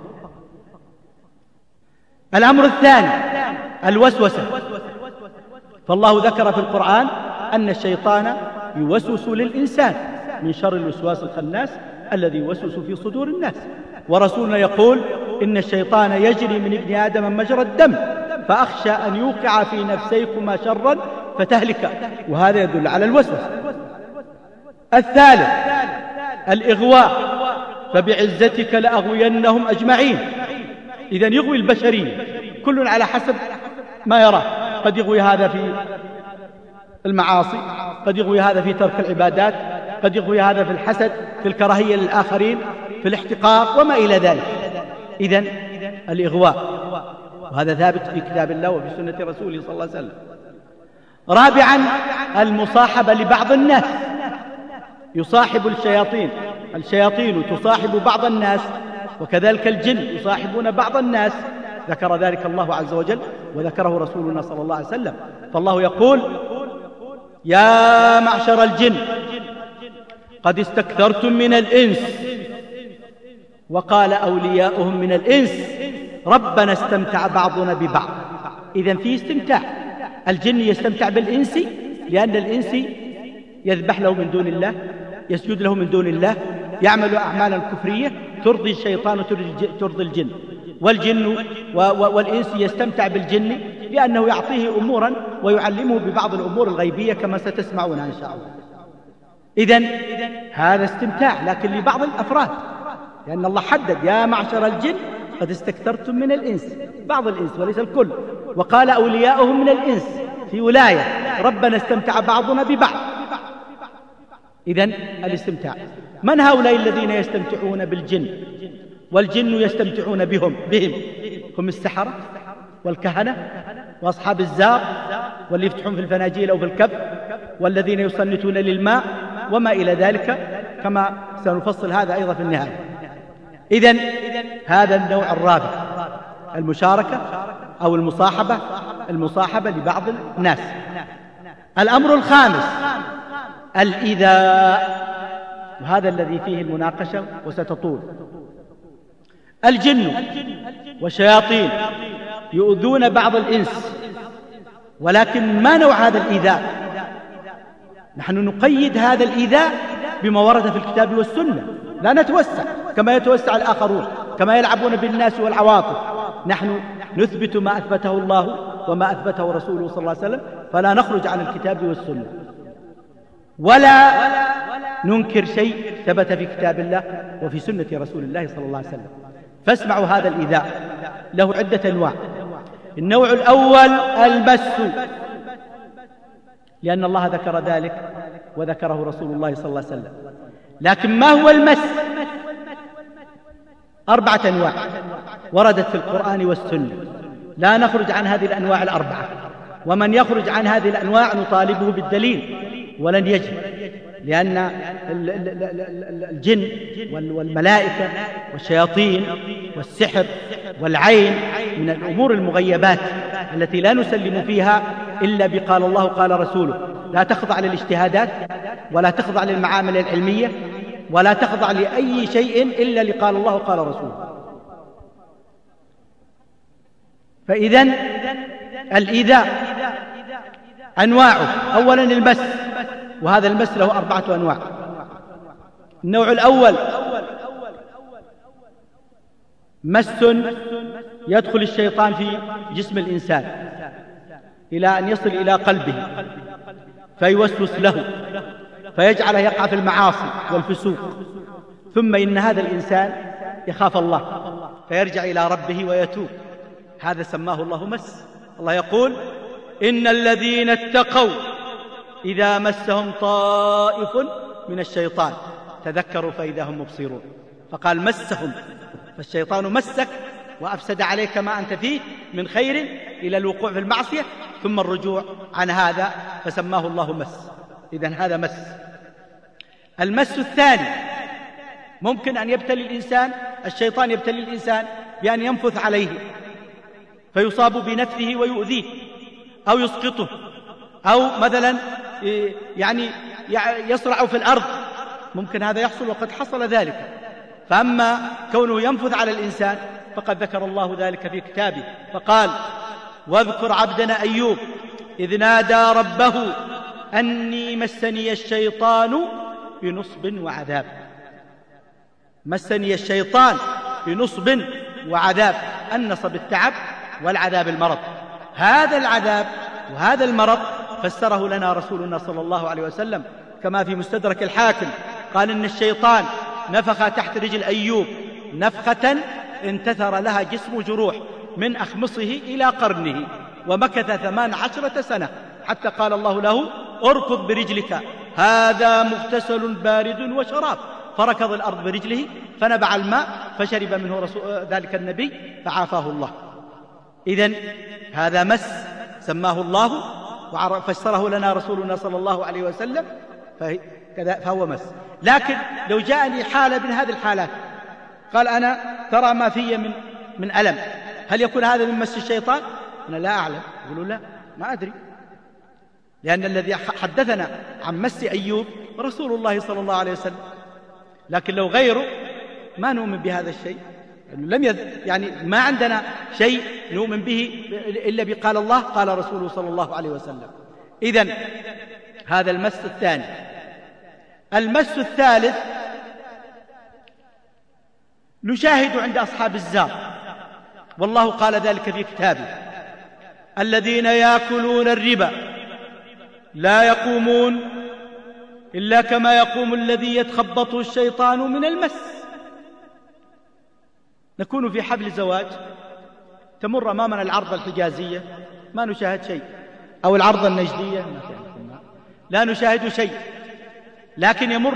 الأمر الثاني الوسوسة، فالله ذكر في القرآن أن الشيطان يوسوس للإنسان من شر الوسواس الخناس الذي يوسوس في صدور الناس، ورسولنا يقول: إن الشيطان يجري من ابن آدم مجرى الدم فأخشى أن يوقع في نفسيكما شرا فتهلك. وهذا يدل على الوسوسة. الثالث الإغواء، فبعزتك لأغوينهم أجمعين. إذن يغوي البشرية كل على حسب ما يراه، قد يغوي هذا في المعاصي، قد يغوي هذا في ترك العبادات، قد يغوي هذا في الحسد، في الكراهية للآخرين، في الاحتقار وما إلى ذلك. إذن الإغواء، وهذا ثابت في كتاب الله وفي سنة رسوله صلى الله عليه وسلم. رابعا المصاحبة لبعض الناس، يصاحب الشياطين، الشياطين تصاحب بعض الناس، وكذلك الجن يصاحبون بعض الناس، ذكر ذلك الله عز وجل وذكره رسولنا صلى الله عليه وسلم. فالله يقول: يا معشر الجن قد استكثرتم من الإنس، وقال أولياؤهم من الإنس ربنا استمتع بعضنا ببعض. إذن فيه استمتاع، الجن يستمتع بالإنس لأن الإنس يذبح له من دون الله، يسجد له من دون الله، يعمل أعمالا كفرية ترضي الشيطان وترضي الجن. والجن والإنس يستمتع بالجن لأنه يعطيه أمورا ويعلمه ببعض الأمور الغيبية كما ستسمعون إن شاء الله. إذن هذا استمتاع لكن لبعض الأفراد، لأن الله حدد: يا معشر الجن قد استكثرتم من الإنس، بعض الإنس وليس الكل. وقال أولياؤهم من الإنس في ولاية ربنا استمتع بعضنا ببعض. إذن الاستمتاع. من هؤلاء الذين يستمتعون بالجن والجن يستمتعون بهم بهم هم السحرة والكهنة وأصحاب الزار واللي يفتحون في الفناجيل أو في الكف والذين يصنتون للماء وما إلى ذلك كما سنفصل هذا أيضا في النهاية. إذن هذا النوع الرابع، المشاركة أو المصاحبة، المصاحبة لبعض الناس. الأمر الخامس الإيذاء، وهذا الذي فيه المناقشة وستطول. الجن والشياطين يؤذون بعض الإنس، ولكن ما نوع هذا الإيذاء؟ نحن نقيد هذا الإيذاء بما ورد في الكتاب والسنة، لا نتوسع كما يتوسع الآخرون، كما يلعبون بالناس والعواطف. نحن نثبت ما أثبته الله وما أثبته رسوله صلى الله عليه وسلم، فلا نخرج عن الكتاب والسنة، ولا ننكر شيء ثبت في كتاب الله وفي سنة رسول الله صلى الله عليه وسلم. فاسمعوا هذا الإيذاء، له عدة أنواع. النوع الأول المس، لأن الله ذكر ذلك وذكره رسول الله صلى الله عليه وسلم. لكن ما هو المس؟ أربعة أنواع وردت في القرآن والسنة، لا نخرج عن هذه الأنواع الأربعة، ومن يخرج عن هذه الأنواع نطالبه بالدليل ولن يجب، لأن الجن والملائكة والشياطين والسحر والعين من الأمور المغيبات التي لا نسلم فيها إلا بقال الله قال رسوله. لا تخضع للاجتهادات، ولا تخضع للمعامل العلمية، ولا تخضع لأي شيء إلا لقال الله قال رسوله. فإذن الإيذاء أنواعه، أولا المس، وهذا المس له أربعة أنواع. النوع الأول مس يدخل الشيطان في جسم الإنسان إلى أن يصل إلى قلبه فيوسوس له فيجعله يقع في المعاصي والفسوق، ثم إن هذا الإنسان يخاف الله فيرجع إلى ربه ويتوب. هذا سماه الله مس. الله يقول إن الذين اتقوا إذا مسهم طائف من الشيطان تذكروا فإذا هم مبصرون، فقال مسهم، فالشيطان مسك وأفسد عليك ما أنت فيه من خير إلى الوقوع في المعصية ثم الرجوع عن هذا، فسماه الله مس. إذن هذا مس. المس الثاني ممكن أن يبتلي الإنسان، الشيطان يبتلي الإنسان بأن ينفث عليه فيصاب بنفثه ويؤذيه أو يسقطه، أو مثلا يعني يصرع في الأرض، ممكن هذا يحصل وقد حصل ذلك. فأما كونه ينفث على الإنسان فقد ذكر الله ذلك في كتابه فقال واذكر عبدنا أيوب إذ نادى ربه أني مسني الشيطان بنصب وعذاب. مسني الشيطان بنصب وعذاب، النصب التعب والعذاب المرض. هذا العذاب وهذا المرض فسره لنا رسولنا صلى الله عليه وسلم كما في مستدرك الحاكم، قال إن الشيطان نفخ تحت رجل أيوب نفخة انتثر لها جسم جروح من أخمصه إلى قرنه، ومكث ثمان عشرة سنة حتى قال الله له اركض برجلك هذا مغتسل بارد وشراب، فركض الأرض برجله فنبع الماء فشرب منه رسول ذلك النبي فعافاه الله. إذن هذا مس سماه الله وفسره لنا رسولنا صلى الله عليه وسلم فهو مس. لكن لو جاءني حالة من هذه الحالات قال أنا ترى ما في من من ألم، هل يكون هذا من مس الشيطان؟ أنا لا أعلم. يقولوا لا ما أدري، لأن الذي حدثنا عن مس أيوب رسول الله صلى الله عليه وسلم، لكن لو غيره ما نؤمن بهذا الشيء، لم يذ... يعني ما عندنا شيء نؤمن به إلا بقال الله قال رسوله صلى الله عليه وسلم. إذن هذا المس الثاني. المس الثالث نشاهد عند أصحاب الزار، والله قال ذلك في كتابه الذين يأكلون الربا لا يقومون إلا كما يقوم الذي يتخبطه الشيطان من المس. نكون في حفل زواج تمر أمامنا العرضة الحجازية ما نشاهد شيء، أو العرضة النجدية لا نشاهد شيء، لكن يمر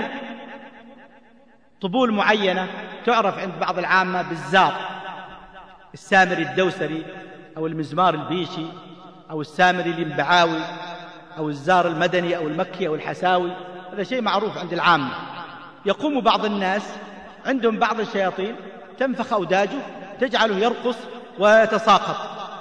طبول معينة تعرف عند بعض العامة بالزار، السامري الدوسري أو المزمار البيشي أو السامري الينبعاوي أو الزار المدني أو المكي أو الحساوي، هذا شيء معروف عند العامة. يقوم بعض الناس عندهم بعض الشياطين تنفخ أوداجه تجعله يرقص ويتساقط،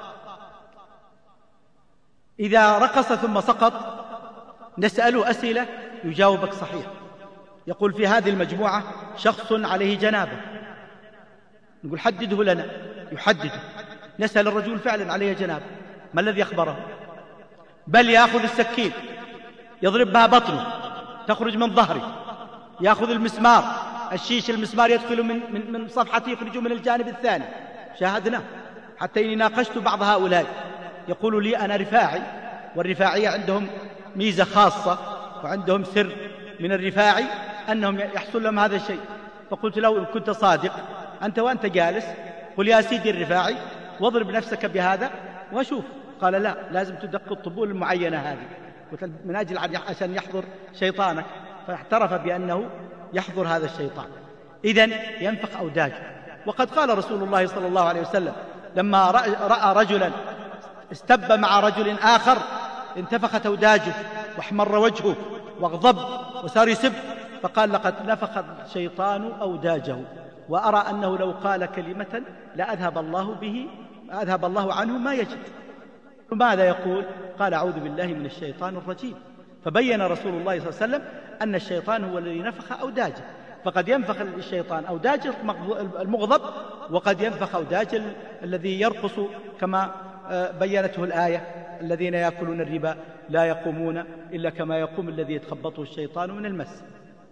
إذا رقص ثم سقط نسأله أسئلة يجاوبك صحيح. يقول في هذه المجموعة شخص عليه جنابة، نقول حدده لنا، يحدده، نسأل الرجل فعلا عليه جنابة، ما الذي أخبره؟ بل يأخذ السكين يضرب بها بطنه تخرج من ظهره، يأخذ المسمار الشيش المسمار يدخل من, من, من صفحته يخرج من الجانب الثاني، شاهدنا حتى إني ناقشت بعض هؤلاء يقول لي أنا رفاعي، والرفاعية عندهم ميزة خاصة وعندهم سر من الرفاعي أنهم يحصل لهم هذا الشيء. فقلت له إن كنت صادق أنت وأنت جالس قل يا سيدي الرفاعي واضرب نفسك بهذا وشوف. قال لا، لازم تدق الطبول المعينة هذه من أجل عشان يحضر شيطانك، فاعترف بأنه يحضر هذا الشيطان. إذن ينفخ أوداجه. وقد قال رسول الله صلى الله عليه وسلم لما رأى رجلا استب مع رجل آخر انتفخت أوداجه واحمر وجهه واغضب وصار يسب، فقال لقد نفخ الشيطان أوداجه، وأرى أنه لو قال كلمة لأذهب الله به أذهب الله عنه ما يجد. ماذا يقول؟ قال أعوذ بالله من الشيطان الرجيم. فبين رسول الله صلى الله عليه وسلم أن الشيطان هو الذي نفخ أوداجه، فقد ينفخ الشيطان أوداج المغضب، وقد ينفخ أوداج الذي يرقص كما بينته الآية الذين يأكلون الربا لا يقومون إلا كما يقوم الذي يتخبطه الشيطان من المس.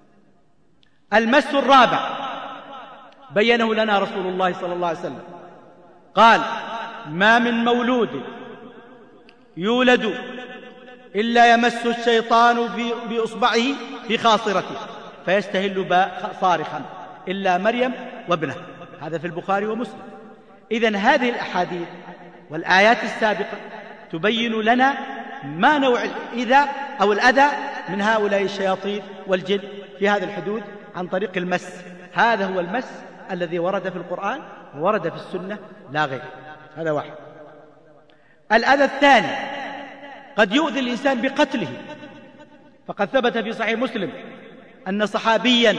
المس الرابع بينه لنا رسول الله صلى الله عليه وسلم، قال ما من مولود يولد إلا يمس الشيطان بإصبعه في خاصرته فيستهل باء صارخا إلا مريم وابنه. هذا في البخاري ومسلم. إذن هذه الأحاديث والآيات السابقة تبين لنا ما نوع الإيذاء أو الأذى من هؤلاء الشياطين والجن في هذه الحدود عن طريق المس. هذا هو المس الذي ورد في القرآن وورد في السنة لا غير. هذا واحد. الأذى الثاني قد يؤذي الإنسان بقتله، فقد ثبت في صحيح مسلم أن صحابيا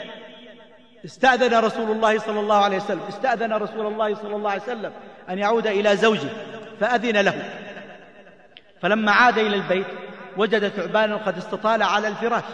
استأذن رسول الله صلى الله عليه وسلم استأذن رسول الله صلى الله عليه وسلم أن يعود إلى زوجه فأذن له، فلما عاد إلى البيت وجد ثعبانا قد استطال على الفراش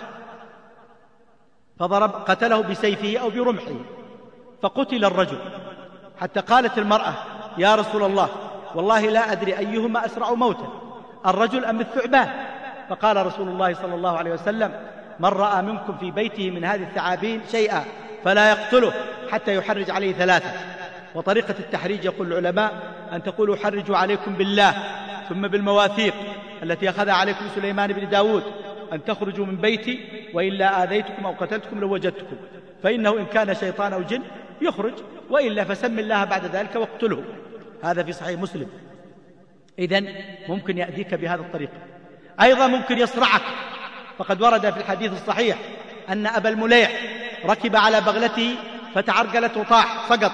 فضرب قتله بسيفه أو برمحه فقتل الرجل، حتى قالت المرأة يا رسول الله والله لا أدري أيهما أسرع موتا الرجل أم الثعبان؟ فقال رسول الله صلى الله عليه وسلم من رأى منكم في بيته من هذه الثعابين شيئا فلا يقتله حتى يحرج عليه ثلاثة. وطريقة التحريج يقول العلماء أن تقولوا حرجوا عليكم بالله ثم بالمواثيق التي أخذها عليكم سليمان بن داود أن تخرجوا من بيتي وإلا آذيتكم أو قتلتكم لو وجدتكم، فإنه إن كان شيطان أو جن يخرج وإلا فسم الله بعد ذلك واقتله. هذا في صحيح مسلم. إذن ممكن يأذيك بهذا الطريقة. أيضا ممكن يصرعك، فقد ورد في الحديث الصحيح أن أبا المليح ركب على بغلته فتعرقلت وطاح سقط،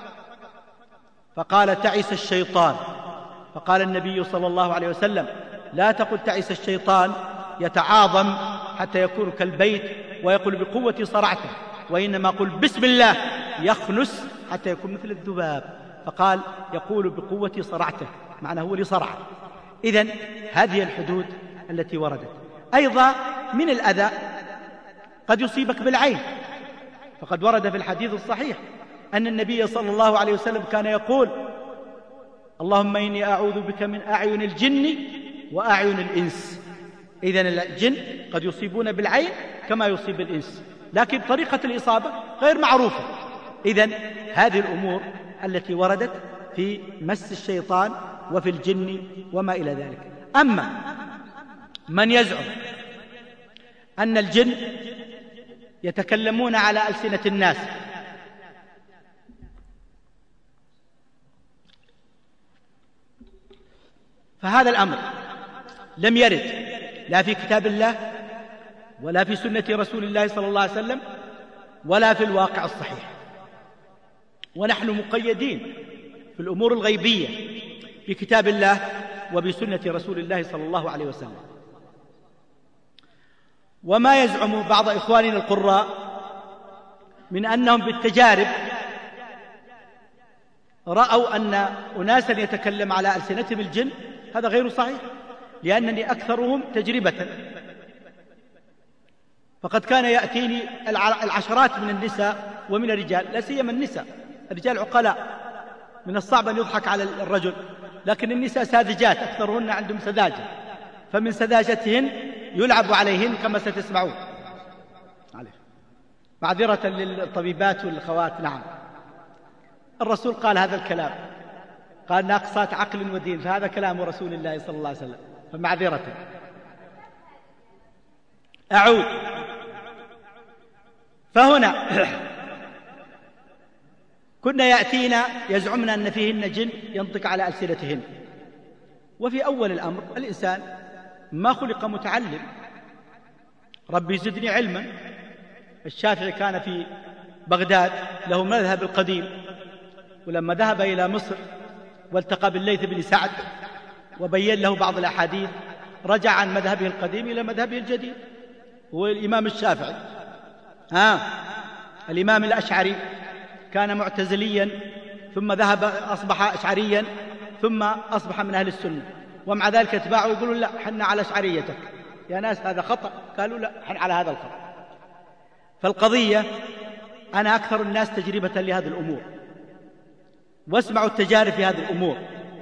فقال تعس الشيطان، فقال النبي صلى الله عليه وسلم لا تقل تعس الشيطان يتعاظم حتى يكون كالبيت ويقول بقوة صرعته، وإنما قل بسم الله يخنس حتى يكون مثل الذباب، فقال يقول بقوة صرعته معناه هو لصرعه. إذن هذه الحدود التي وردت. أيضا من الأذى قد يصيبك بالعين، فقد ورد في الحديث الصحيح أن النبي صلى الله عليه وسلم كان يقول اللهم إني أعوذ بك من أعين الجن وأعين الإنس. إذن الجن قد يصيبون بالعين كما يصيب الإنس، لكن طريقة الإصابة غير معروفة. إذن هذه الأمور التي وردت في مس الشيطان وفي الجن وما إلى ذلك. أما من يزعم أن الجن يتكلمون على ألسنة الناس فهذا الأمر لم يرد لا في كتاب الله ولا في سنة رسول الله صلى الله عليه وسلم ولا في الواقع الصحيح، ونحن مقيدين في الأمور الغيبية بكتاب الله وبسنة رسول الله صلى الله عليه وسلم. وما يزعم بعض إخواننا القراء من أنهم بالتجارب رأوا أن أناسا يتكلم على ألسنتهم الجن، هذا غير صحيح، لأنني أكثرهم تجربة. فقد كان يأتيني العشرات من النساء ومن الرجال، لا سيما النساء، الرجال عقلاء من الصعب أن يضحك على الرجل، لكن النساء ساذجات، أكثرهن عندهم سذاجة، فمن سذاجتهن يلعب عليهن كما ستسمعون. معذرة للطبيبات والأخوات. نعم، الرسول قال هذا الكلام، قال ناقصات عقل ودين، فهذا كلام رسول الله صلى الله عليه وسلم، فمعذرة. أعود. فهنا كنا يأتينا يزعمنا أن فيهن جن ينطق على ألسنتهن. وفي أول الأمر الإنسان ما خلق متعلم، ربي زدني علما. الشافعي كان في بغداد له مذهب القديم، ولما ذهب إلى مصر والتقى بالليث بن سعد وبين له بعض الأحاديث، رجع عن مذهبه القديم إلى مذهبه الجديد. هو الإمام الشافعي. ها الإمام الأشعري كان معتزليا، ثم ذهب أصبح أشعريا، ثم أصبح من أهل السنة، ومع ذلك اتباعه يقولون لا حنا على أشعريتك يا ناس، هذا خطأ. قالوا لا حنا على هذا الخطأ. فالقضية أنا أكثر الناس تجربة لهذه الأمور، واسمعوا التجارب في هذه الأمور.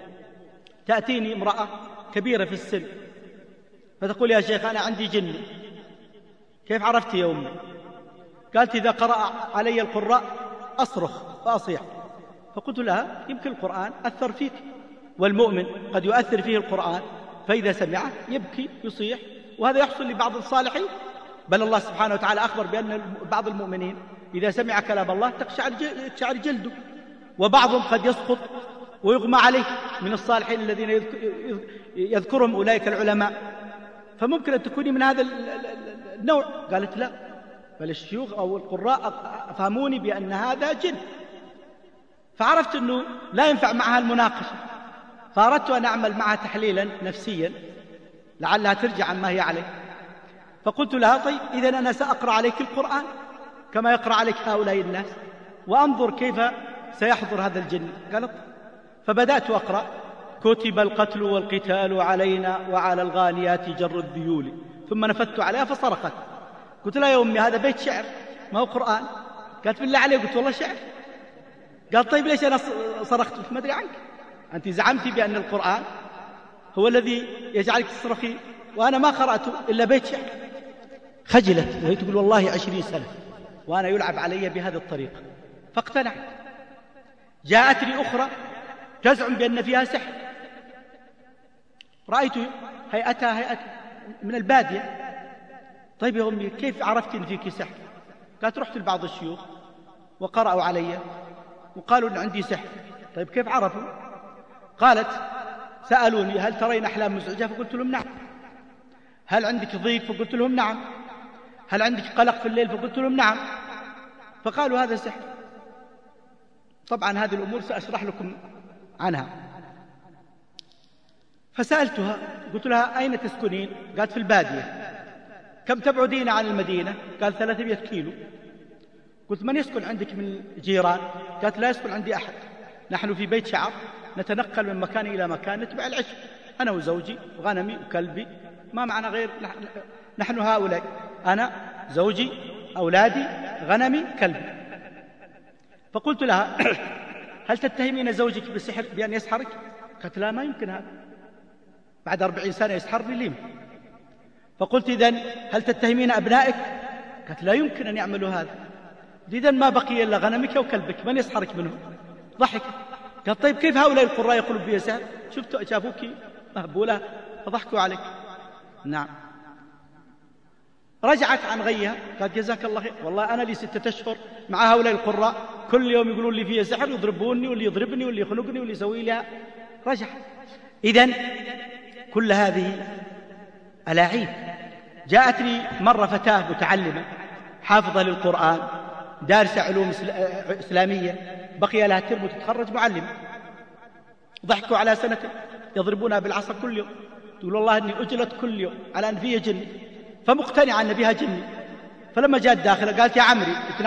تأتيني امرأة كبيرة في السن فتقول يا شيخ أنا عندي جن. كيف عرفت يا أمي؟ قالت إذا قرأ علي القراء أصرخ وأصيح. فقلت لها يمكن القرآن أثر فيك، والمؤمن قد يؤثر فيه القرآن، فإذا سمعه يبكي يصيح، وهذا يحصل لبعض الصالحين. بل الله سبحانه وتعالى أخبر بأن بعض المؤمنين إذا سمع كلام الله تقشعر جلده، وبعضهم قد يسقط ويغمى عليه من الصالحين الذين يذكرهم أولئك العلماء. فممكن أن تكوني من هذا النوع. قالت لا، بل الشيوخ أو القراء أفهموني بأن هذا جن. فعرفت أنه لا ينفع معها المناقشة، فأردت أن أعمل معها تحليلا نفسيا لعلها ترجع عن ما هي عليه. فقلت لها طيب إذن أنا سأقرأ عليك القرآن كما يقرأ عليك هؤلاء الناس، وأنظر كيف سيحضر هذا الجن. قالت. فبدأت أقرأ كتب القتل والقتال علينا وعلى الغانيات جر الذيول، ثم نفذت عليها فصرخت. قلت لها يا أمي هذا بيت شعر ما هو قرآن. قالت بالله عليك. قلت والله شعر. قال طيب ليش أنا صرخت؟ قلت ما أدري عنك، أنت زعمتي بأن القرآن هو الذي يجعلك تصرخي، وأنا ما قرأت إلا بيت شعر. خجلت وهي تقول والله عشرين سنة وأنا يلعب علي بهذه الطريقة، فاقتنعت. جاءتني أخرى تزعم بأن فيها سحر، رأيت هيئتها هيئة من البادية. طيب يا أمي كيف عرفت أن فيك سحر؟ قالت رحت لبعض الشيوخ وقرأوا علي وقالوا أن عندي سحر. طيب كيف عرفوا؟ قالت سألوني هل ترين أحلام مزعجة؟ فقلت لهم نعم. هل عندك ضيق؟ فقلت لهم نعم. هل عندك قلق في الليل؟ فقلت لهم نعم. فقالوا هذا سحر. طبعا هذه الأمور سأشرح لكم عنها. فسألتها قلت لها أين تسكنين؟ قالت في البادية. كم تبعدين عن المدينة؟ قال ثلاثمائة كيلو. قلت من يسكن عندك من الجيران؟ قالت لا يسكن عندي أحد، نحن في بيت شعر نتنقل من مكان إلى مكان نتبع العشب، أنا وزوجي وغنمي وكلبي، ما معنا غير نحن هؤلاء، أنا زوجي أولادي غنمي كلبي. فقلت لها هل تتهمين زوجك بالسحر بأن يسحرك؟ قالت لا ما يمكن هذا، بعد أربعين سنة يسحرني ليه؟ فقلت إذن هل تتهمين أبنائك؟ قالت لا يمكن أن يعملوا هذا. إذن ما بقي إلا غنمك وكلبك، من يسحرك منهم؟ ضحك. قال طيب كيف هؤلاء القراء يقولون بي سحر؟ شفتوا شافوك مهبولة فضحكوا عليك. نعم. رجعت عن غيها قالت جزاك الله خير، والله أنا لي ستة أشهر مع هؤلاء القراء كل يوم يقولون لي فيه سحر، يضربوني واللي يضربني واللي يخنقني واللي يسوي لها. رجعت. إذن كل هذه ألاعيب. جاءتني مرة فتاة متعلمة حافظة للقرآن دارسة علوم إسلامية، بقي لها ترم وتتخرج معلمة. ضحكوا على سنة يضربونها بالعصا كل يوم، تقول والله أني أجلت كل يوم على أن فيها جن، فمقتنعة أن بها جن. فلما جاءت داخلة قالت يا عمري، قلت نعم،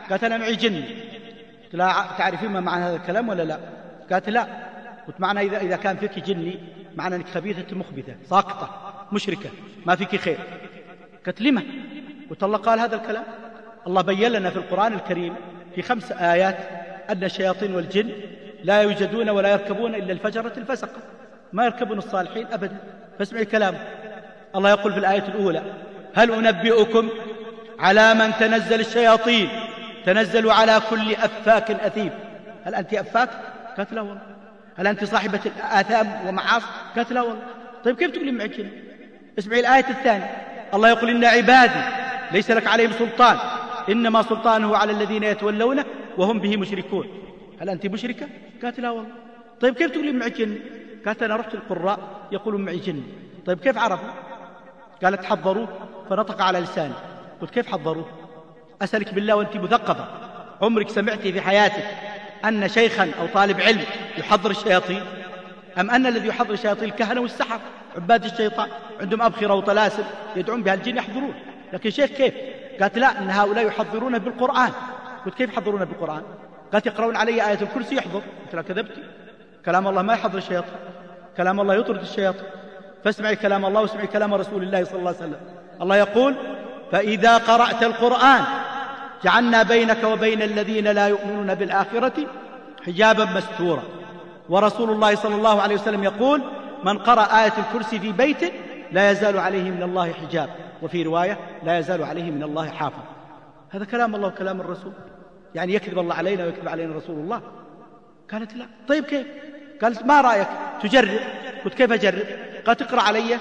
قالت أنا معي جن. قلت لا تعرفين ما معنى هذا الكلام ولا لا؟ قالت لا. قلت معنى إذا, إذا كان فيك جني معنى أنك خبيثة مخبثة ساقطة مشركة ما فيك خير. قالت لما؟ قلت الله قال هذا الكلام. الله بين لنا في القرآن الكريم في خمس آيات أن الشياطين والجن لا يوجدون ولا يركبون إلا الفجرة الفسقة، ما يركبون الصالحين أبدا. فاسمعي كلامه. الله يقول في الآية الأولى هل أنبئكم على من تنزل الشياطين تنزل على كل أفاك أثيم. هل أنت أفاك؟ قالت لا والله. هل أنت صاحبة الآثام ومعاصي؟ قالت لا والله. طيب كيف تقولين معك جن؟ اسمعي الآية الثانية. الله يقول إن عبادي ليس لك عليهم سلطان إنما سلطانه على الذين يتولونه وهم به مشركون. هل أنت مشركة؟ قالت لا والله. طيب كيف تقولين معك جن؟ قالت أنا رحت القراء يقولون معي جن. طيب كيف عرفوا؟ قالت حضروه فنطق على لساني. قلت كيف حضروه؟ أسألك بالله وأنت مثقفة عمرك سمعتي في حياتك أن شيخا أو طالب علم يحضر الشياطين؟ أم أن الذي يحضر الشياطين الكهنة والسحر عباد الشيطان عندهم أبخرة وطلاسم يدعون بها الجن يحضرون. لكن شيخ كيف؟ قالت لا إن هؤلاء يحضرون بالقرآن. قلت كيف يحضرون بالقرآن؟ قالت يقرؤون علي آية الكرسي يحضر. قلت لا كذبتي، كلام الله ما يحضر الشياطين، كلام الله يطرد الشياطين. فاسمعي كلام الله واسمعي كلام رسول الله صلى الله عليه وسلم. الله يقول فإذا قرأت القرآن جعلنا بينك وبين الذين لا يؤمنون بالآخرة حجابا مستورا. ورسول الله صلى الله عليه وسلم يقول من قرأ آية الكرسي في بيت لا يزال عليه من الله حجاب، وفي رواية لا يزال عليه من الله حافظ. هذا كلام الله وكلام الرسول، يعني يكذب الله علينا ويكذب علينا رسول الله؟ قالت لا. طيب كيف؟ قالت ما رأيك تجرب؟ قلت كيف أجرب؟ قالت اقرأ علي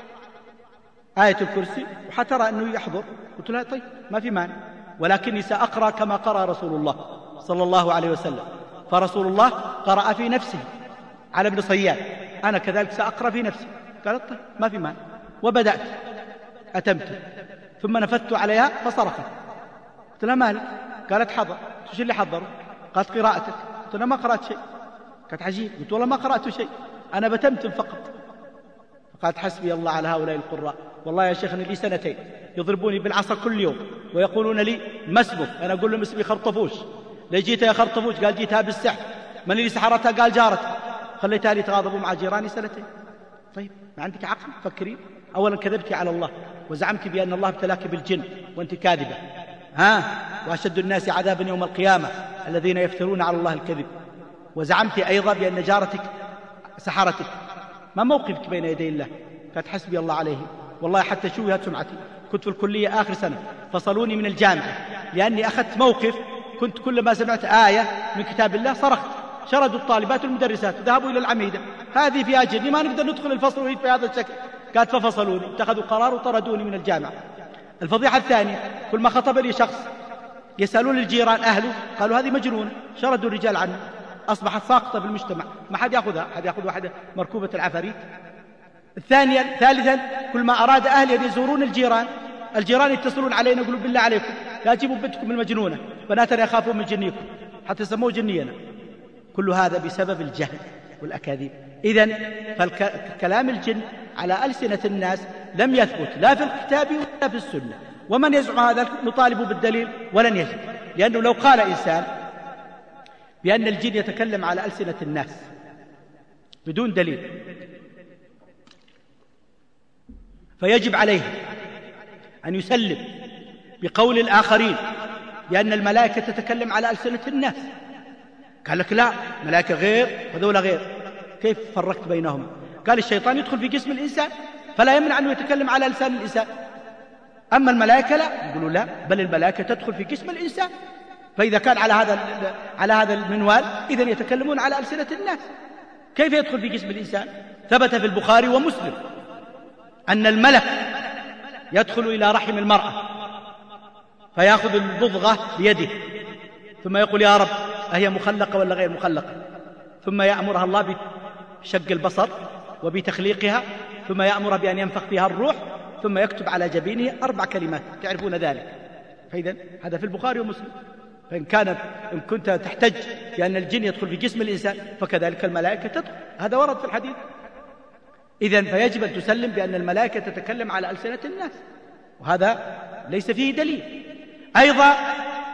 آية الكرسي وحترى أنه يحضر. قلت لها طيب ما في مانع، ولكني سأقرأ كما قرأ رسول الله صلى الله عليه وسلم. فرسول الله قرأ في نفسه على ابن صياد، أنا كذلك سأقرأ في نفسي. قالت طيب ما في مانع. وبدأت أتمت ثم نفذت عليها فصرخت. قلت لها مالك؟ قالت حضر. قلت شو اللي حضر؟ قالت قراءتك. قلت لها ما قرأت شيء. قالت عجيب. قلت والله ما قرأت شيء، أنا بتمتم فقط. قالت حسبي الله على هؤلاء القراء. والله يا شيخنا لي سنتين يضربوني بالعصا كل يوم ويقولون لي ما اسمك؟ أنا أقول لهم اسمي خرطفوش. ليه جيتها يا خرطفوش؟ قال جيتها بالسحر. من اللي سحرتها؟ قال جارتها. خليتها لي تغاضبوا مع جيراني سنتين. طيب ما عندك عقل؟ فكرين. أولا كذبتي على الله وزعمت بأن الله ابتلاك بالجن وأنت كاذبة. ها وأشد الناس عذابا يوم القيامة الذين يفترون على الله الكذب. وزعمت أيضا بأن جارتك سحرتك. ما موقفك بين يدي الله؟ قالت حسبي الله عليه. والله حتى شوهت سمعتي. كنت في الكلية آخر سنة فصلوني من الجامعة لأني أخذت موقف. كنت كل ما سمعت آية من كتاب الله صرخت. شردوا الطالبات والمدرسات ذهبوا إلى العميدة، هذه فيها جني ما نقدر ندخل الفصل وهي في هذا الشكل. قالت ففصلوني، اتخذوا قرار وطردوني من الجامعة. الفضيحة الثانية كل ما خطب لي شخص يسألون الجيران أهله قالوا هذه مجنونة، شردوا الرجال عنه. أصبحت ساقطة في المجتمع، ما حد يأخذها، حد يأخذ واحدة مركوبة العفاريت. الثانيا ثالثا كل ما أراد أهلي أن يزورون الجيران، الجيران يتصلون علينا يقولون بالله عليكم لا تجيبوا بنتكم المجنونة، بناتنا يخافون من جنيكم حتى يسموه جنينا. كل هذا بسبب الجهل والأكاذيب. إذن فالكلام الجن على ألسنة الناس لم يثبت لا في الكتاب ولا في السنة، ومن يزعم هذا نطالب بالدليل ولن يجد. لأنه لو قال إنسان بأن الجن يتكلم على ألسنة الناس بدون دليل فيجب عليه أن يسلم بقول الآخرين بأن الملائكة تتكلم على ألسنة الناس. قال لك لا، ملائكة غير وذولا غير. كيف فرقت بينهم؟ قال الشيطان يدخل في جسم الإنسان فلا يمنع أنه يتكلم على لسان الإنسان، أما الملائكة لا. يقولوا لا، بل الملائكة تدخل في جسم الإنسان، فإذا كان على هذا على هذا المنوال إذن يتكلمون على ألسنة الناس. كيف يدخل في جسم الإنسان؟ ثبت في البخاري ومسلم أن الملك يدخل إلى رحم المرأة فيأخذ الضغة بيده ثم يقول يا رب أهي مخلقة ولا غير مخلقة، ثم يأمرها الله بشق البصر وبتخليقها، ثم يأمر بأن ينفخ فيها الروح، ثم يكتب على جبينه أربع كلمات تعرفون ذلك. فإذن هذا في البخاري ومسلم. فإن كانت إن كنت تحتج بأن الجن يدخل في جسم الإنسان فكذلك الملائكة تدخل، هذا ورد في الحديث. إذن فيجب أن تسلم بأن الملائكة تتكلم على ألسنة الناس، وهذا ليس فيه دليل. أيضا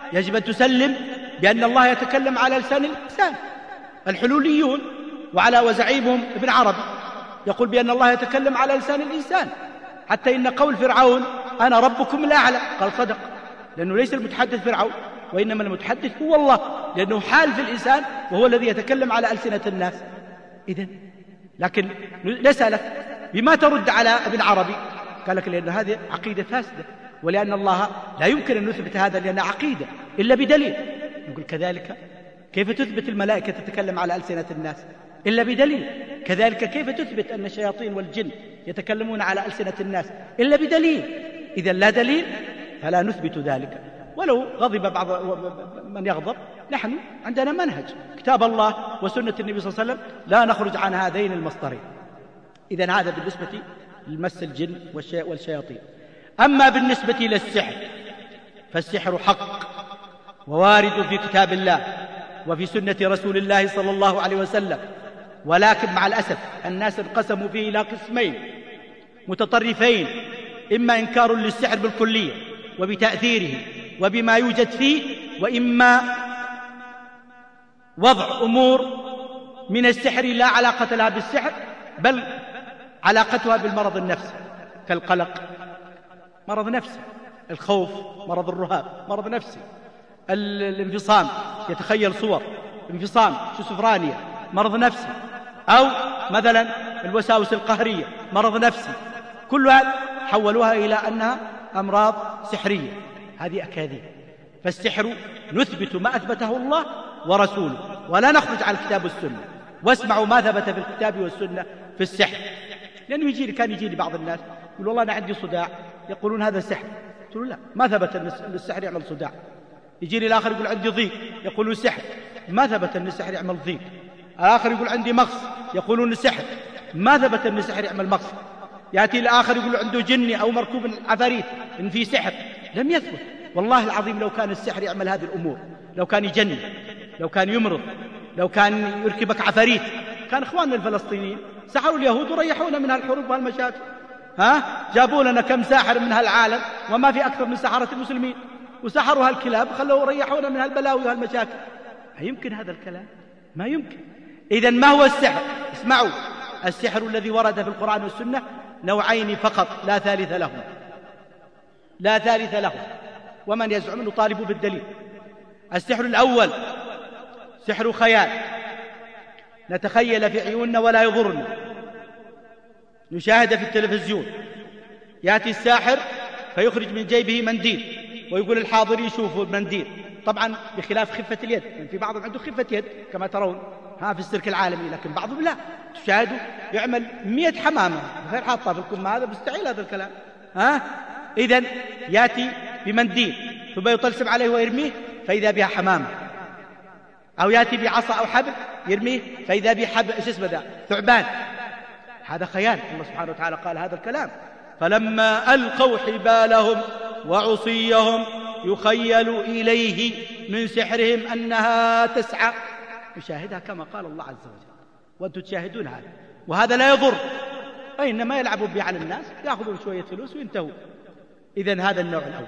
يجب أن تسلم بأن الله يتكلم على لسان الإنسان. الحلوليون وعلى وزعيمهم ابن عربي يقول بأن الله يتكلم على لسان الإنسان، حتى إن قول فرعون أنا ربكم الأعلى قال صدق، لأنه ليس المتحدث فرعون وإنما المتحدث هو الله، لأنه حال في الإنسان وهو الذي يتكلم على ألسنة الناس. إذن لكن نسألك بما ترد على ابن عربي؟ قال لك لأن هذه عقيدة فاسدة، ولأن الله لا يمكن أن نثبت هذا لأنها عقيدة إلا بدليل. نقول كذلك كيف تثبت الملائكة تتكلم على ألسنة الناس إلا بدليل؟ كذلك كيف تثبت أن الشياطين والجن يتكلمون على ألسنة الناس إلا بدليل؟ إذا لا دليل فلا نثبت ذلك. ولو غضب بعض من يغضب، نحن عندنا منهج كتاب الله وسنة النبي صلى الله عليه وسلم، لا نخرج عن هذين المصدرين. إذن هذا بالنسبة لمس الجن والشياطين. أما بالنسبة للسحر فالسحر حق ووارد في كتاب الله وفي سنة رسول الله صلى الله عليه وسلم، ولكن مع الأسف الناس انقسموا فيه إلى قسمين متطرفين: إما إنكار للسحر بالكلية وبتأثيره وبما يوجد فيه، وإما وضع أمور من السحر لا علاقة لها بالسحر بل علاقتها بالمرض النفسي، كالقلق مرض نفسي، الخوف مرض الرهاب مرض نفسي، الانفصام يتخيل صور انفصام شيزوفرينيا مرض نفسي، أو مثلا الوساوس القهرية مرض نفسي. كلها حولوها إلى أنها أمراض سحرية. هذه أكاذيب. فالسحر نثبت ما أثبته الله ورسوله ولا نخرج عن الكتاب والسنة. واسمعوا ما ثبت في الكتاب والسنة في السحر، لأنه يجي كان يجي لبعض الناس يقول والله أنا عندي صداع، يقولون هذا سحر. قلت له لا، ما ثبت أن السحر يعمل صداع. يجي لي الآخر يقول عندي ضيق، يقولون سحر، ما ثبت أن السحر يعمل ضيق. الآخر يقول عندي مغص، يقولون سحر، ما ثبت أن السحر يعمل مغص. يأتي الآخر يقول عنده جني أو مركوب عفاريت إن في سحر، لم يثبت. والله العظيم لو كان السحر يعمل هذه الأمور، لو كان يجني، لو كان يمرض، لو كان يركبك عفاريت، كان إخواننا الفلسطينيين سحروا اليهود وريحونا من هالحروب وهالمشاكل. ها جابوا لنا كم ساحر من هالعالم وما في أكثر من سحرة المسلمين، وسحروا هالكلاب خلوا ريحونا من هالبلاوي وهالمشاكل. يمكن هذا الكلام؟ ما يمكن. إذن ما هو السحر؟ اسمعوا، السحر الذي ورد في القرآن والسنة نوعين فقط لا ثالث لهم، لا ثالث لهم. ومن يزعم أنه طالب بالدليل. السحر الأول سحر خيال، نتخيل في عيوننا ولا يضرنا، نشاهد في التلفزيون. يأتي الساحر فيخرج من جيبه منديل ويقول الحاضرين شوفوا المنديل، طبعا بخلاف خفة اليد، يعني في بعضهم عنده خفة يد كما ترون ها في السيرك العالمي، لكن بعضهم لا، تشاهدوا يعمل مئة حمامة غير حاطة في الكم. هذا مستحيل هذا الكلام. ها إذن يأتي بمنديل ثم يطلسم عليه ويرميه فإذا بها حمامة، أو يأتي بعصا أو حبل يرميه فإذا به حبل إيش اسمه ذا ثعبان. هذا خيال. الله سبحانه وتعالى قال هذا الكلام: فلما ألقوا حبالهم وعصيهم يخيل إليه من سحرهم أنها تسعى. يشاهدها كما قال الله عز وجل، وأنتم تشاهدون هذا، وهذا لا يضر، وإنما يلعبوا به على الناس، يأخذون شوية فلوس وينتهوا. إذن هذا النوع الأول.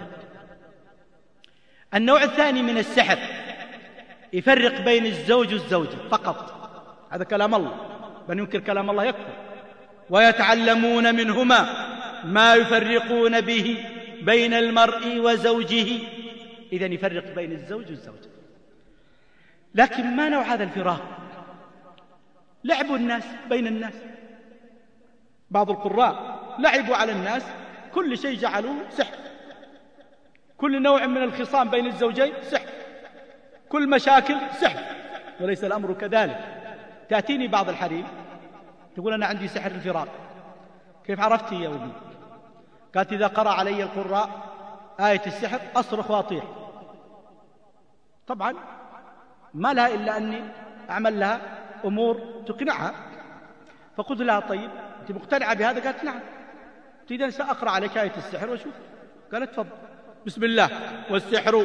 النوع الثاني من السحر يفرق بين الزوج والزوجة فقط. هذا كلام الله، من ينكر كلام الله يكفر. ويتعلمون منهما ما يفرقون به بين المرء وزوجه. إذن يفرق بين الزوج والزوجة. لكن ما نوع هذا الفراق؟ لعبوا الناس بين الناس. بعض القراء لعبوا على الناس، كل شيء جعلوه سحر، كل نوع من الخصام بين الزوجين سحر، كل مشاكل سحر. وليس الأمر كذلك. تأتيني بعض الحريم تقول أنا عندي سحر الفراق. كيف عرفتي يا ولدي؟ قالت إذا قرأ علي القراء آية السحر أصرخ وأطيح. طبعا ما لها إلا أني أعمل لها أمور تقنعها. فقلت لها طيب أنت مقتنعة بهذا؟ قالت نعم. قلت إذن سأقرأ عليك آية السحر وشوف. قالت تفضل. بسم الله والسحر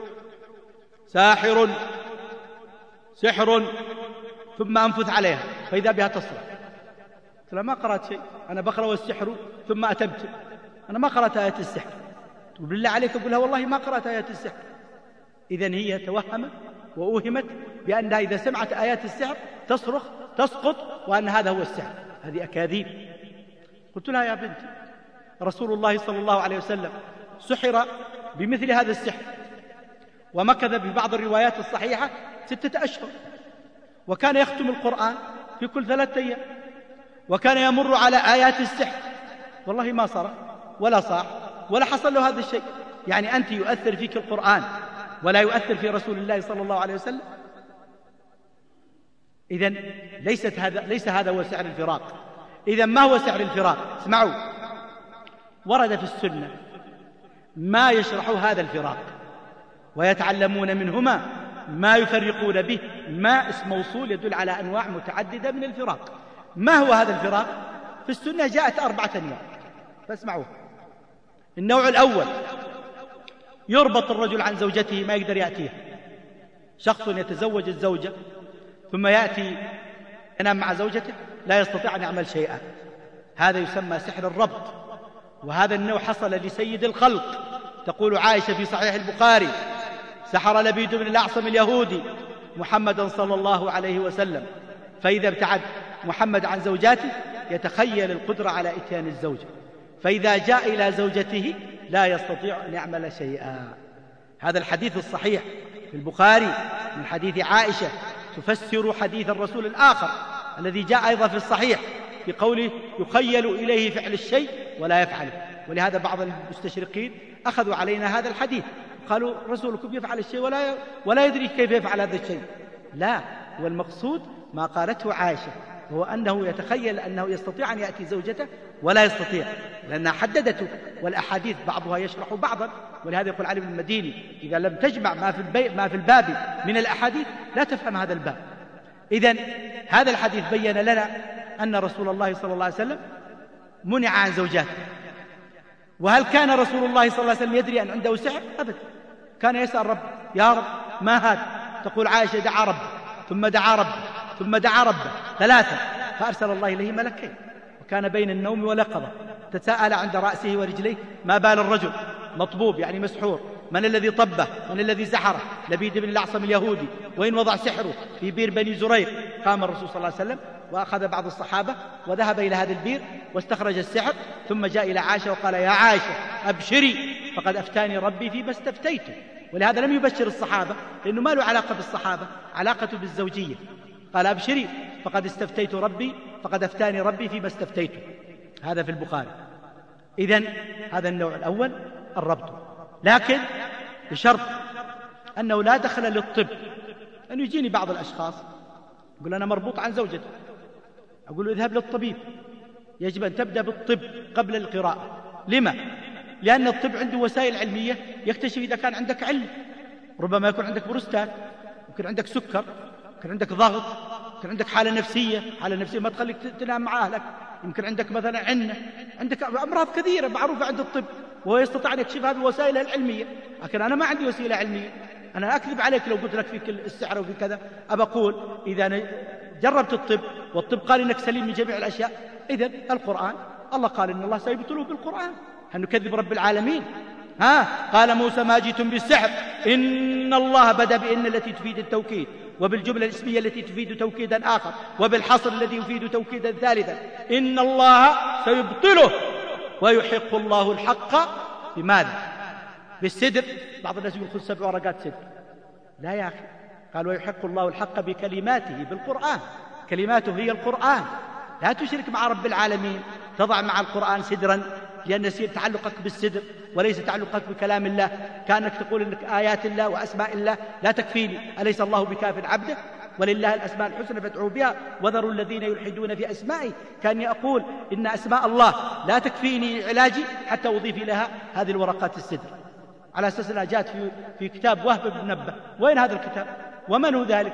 ساحر سحر، ثم أنفث عليها فإذا بها تصرخ. قلت لها ما قرأت شيء، أنا بقرأ والسحر ثم أتمت، أنا ما قرأت آية السحر. تقول بالله عليك؟ أقول لها والله ما قرأت آية السحر. إذن هي توهمت وأوهمت بأنها إذا سمعت آيات السحر تصرخ تسقط وأن هذا هو السحر. هذه أكاذيب. قلت لها: يا بنتي، رسول الله صلى الله عليه وسلم سحر بمثل هذا السحر ومكث ببعض الروايات الصحيحة ستة أشهر، وكان يختم القرآن في كل ثلاثة أيام، وكان يمر على آيات السحر والله ما صار ولا صاح ولا حصل له هذا الشيء. يعني أنت يؤثر فيك القرآن ولا يؤثر في رسول الله صلى الله عليه وسلم؟ إذن ليست هذا ليس هذا هو سحر الفراق. إذن ما هو سحر الفراق؟ اسمعوا، ورد في السنة ما يشرح هذا الفراق ويتعلمون منهما ما يفرقون به. ما اسم موصول يدل على أنواع متعددة من الفراق. ما هو هذا الفراق؟ في السنة جاءت أربعة أنواع فاسمعوا. النوع الأول: يربط الرجل عن زوجته ما يقدر يأتيها. شخص يتزوج الزوجة ثم يأتي ينام مع زوجته لا يستطيع أن يعمل شيئا، هذا يسمى سحر الربط. وهذا النوع حصل لسيد الخلق. تقول عائشة في صحيح البخاري: سحر لبيد بن الأعصم اليهودي محمدا صلى الله عليه وسلم، فإذا ابتعد محمد عن زوجاته يتخيل القدرة على إتيان الزوجة، فإذا جاء إلى زوجته لا يستطيع أن يعمل شيئا. هذا الحديث الصحيح في البخاري من حديث عائشة تفسر حديث الرسول الآخر الذي جاء أيضا في الصحيح بقوله: يخيل إليه فعل الشيء ولا يفعله. ولهذا بعض المستشرقين أخذوا علينا هذا الحديث، قالوا رسولكم يفعل الشيء ولا ولا يدري كيف يفعل هذا الشيء. لا، والمقصود ما قالته عائشة هو أنه يتخيل أنه يستطيع أن يأتي زوجته ولا يستطيع، لأنها حددته، والأحاديث بعضها يشرح بعضا. ولهذا يقول علي بن المديني: إذا لم تجمع ما في, البي... ما في الباب من الأحاديث لا تفهم هذا الباب. إذن هذا الحديث بين لنا أن رسول الله صلى الله عليه وسلم منع عن زوجاته. وهل كان رسول الله صلى الله عليه وسلم يدري أن عنده سحر؟ أبدا، كان يسأل رب: يا رب ما هذا؟ تقول عائشة: دعا رب ثم دعا رب ثم دعا رب ثلاثة، فأرسل الله إليه ملكين، وكان بين النوم واليقظة تساءل عند رأسه ورجليه: ما بال الرجل مطبوب يعني مسحور؟ من الذي طبه؟ من الذي سحره؟ لبيد بن الأعصم اليهودي، وإن وضع سحره في بير بني زريق. قام الرسول صلى الله عليه وسلم وأخذ بعض الصحابة وذهب إلى هذا البير واستخرج السحر، ثم جاء إلى عائشة وقال: يا عائشة أبشري فقد أفتاني ربي فيما استفتيته. ولهذا لم يبشر الصحابة لأنه ما له علاقة بالصحابة، علاقته بالزوجية. قال: أبشري فقد استفتيت ربي فقد أفتاني ربي فيما استفتيته. هذا في البخاري. إذن هذا النوع الأول الربط، لكن بشرط أنه لا دخل للطب. أنه يجيني بعض الأشخاص يقول: أنا مربوط عن زوجتي، أقول له: اذهب للطبيب. يجب أن تبدأ بالطب قبل القراءة. لما؟ لأن الطب عنده وسائل علمية يكتشف إذا كان عندك علم. ربما يكون عندك بروستات، يمكن عندك سكر، يمكن عندك ضغط، يمكن عندك حالة نفسية حالة نفسية ما تخليك تنام مع أهلك، يمكن عندك مثلا عنة، عندك أمراض كثيرة معروفة عند الطب، وهو يستطيع أن يكشفها بوسائله العلمية. لكن أنا ما عندي وسيلة علمية، أنا أكذب عليك لو قلت لك في السحر وفي كذا. أبى أقول إذا جربت الطب والطب قال إنك سليم من جميع الأشياء، إذن القرآن الله قال إن الله سيبطله بالقرآن. هل نكذب رب العالمين؟ ها قال موسى: ما جئتم بالسحر إن الله بدأ بإن التي تفيد التوكيد، وبالجملة الاسمية التي تفيد توكيدا آخر، وبالحصر الذي يفيد توكيدا ثالثا. إن الله سيبطله ويحق الله الحق بماذا؟ بالسدر. بعض الناس يقول: خذ سبع ورقات سدر. لا يا أخي، قال: ويحق الله الحق بكلماته، بالقرآن. كلماته هي القرآن. لا تشرك مع رب العالمين، تضع مع القرآن سدرا، لأن تعلقك بالسدر وليس تعلقك بكلام الله. كأنك تقول إنك آيات الله وأسماء الله لا تكفيني، أليس الله بكاف عبده؟ ولله الأسماء الحسنى فادعوه بها وذروا الذين يلحدون في أسمائه. كأني أقول إن أسماء الله لا تكفيني علاجي حتى أضيف لها هذه الورقات السدر، على أساس أنها جاءت في, في كتاب وهب بن منبه. وين هذا الكتاب؟ ومن هو ذلك؟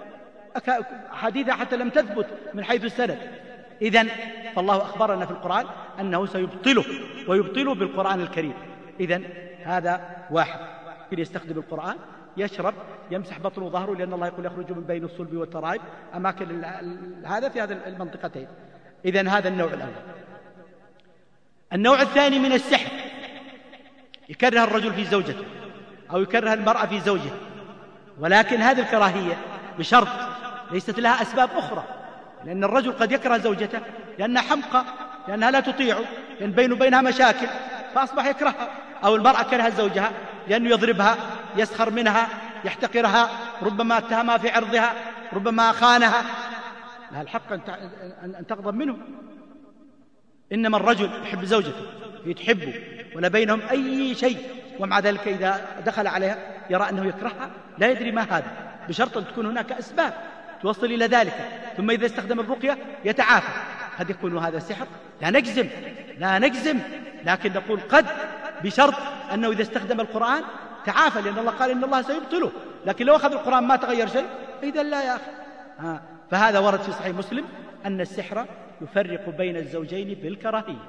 حديثة حتى لم تثبت من حيث السند. إذن فالله أخبرنا في القرآن أنه سيبطله، ويبطله بالقرآن الكريم. إذن هذا واحد كل يستخدم القرآن، يشرب، يمسح بطنه وظهره، لأن الله يقول: يخرج من بين الصلب والترائب. أماكن هذا في هذه المنطقتين. إذن هذا النوع الأول. النوع الثاني من السحر: يكره الرجل في زوجته أو يكره المرأة في زوجها، ولكن هذه الكراهية بشرط، ليست لها أسباب أخرى، لأن الرجل قد يكره زوجته لأنها حمقى، لأنها لا تطيعه، لأن بينه وبينها مشاكل فأصبح يكرهها، أو المرأة كره زوجها لأنه يضربها، يسخر منها، يحتقرها، ربما اتهمها في عرضها، ربما خانها، لها الحق أن تغضب منه. إنما الرجل يحب زوجته يتحبه ولا بينهم أي شيء، ومع ذلك إذا دخل عليها يرى أنه يكرهها، لا يدري ما هذا، بشرط أن تكون هناك أسباب توصل إلى ذلك. ثم إذا استخدم الرقية يتعافى. قد يكون هذا سحر، لا نجزم لا نجزم لكن نقول قد، بشرط أنه إذا استخدم القرآن تعافى، لأن الله قال إن الله سيبطله. لكن لو أخذ القرآن ما تغير شيء إذا لا يا أخي. ها. فهذا ورد في صحيح مسلم أن السحر يفرق بين الزوجين بالكراهية.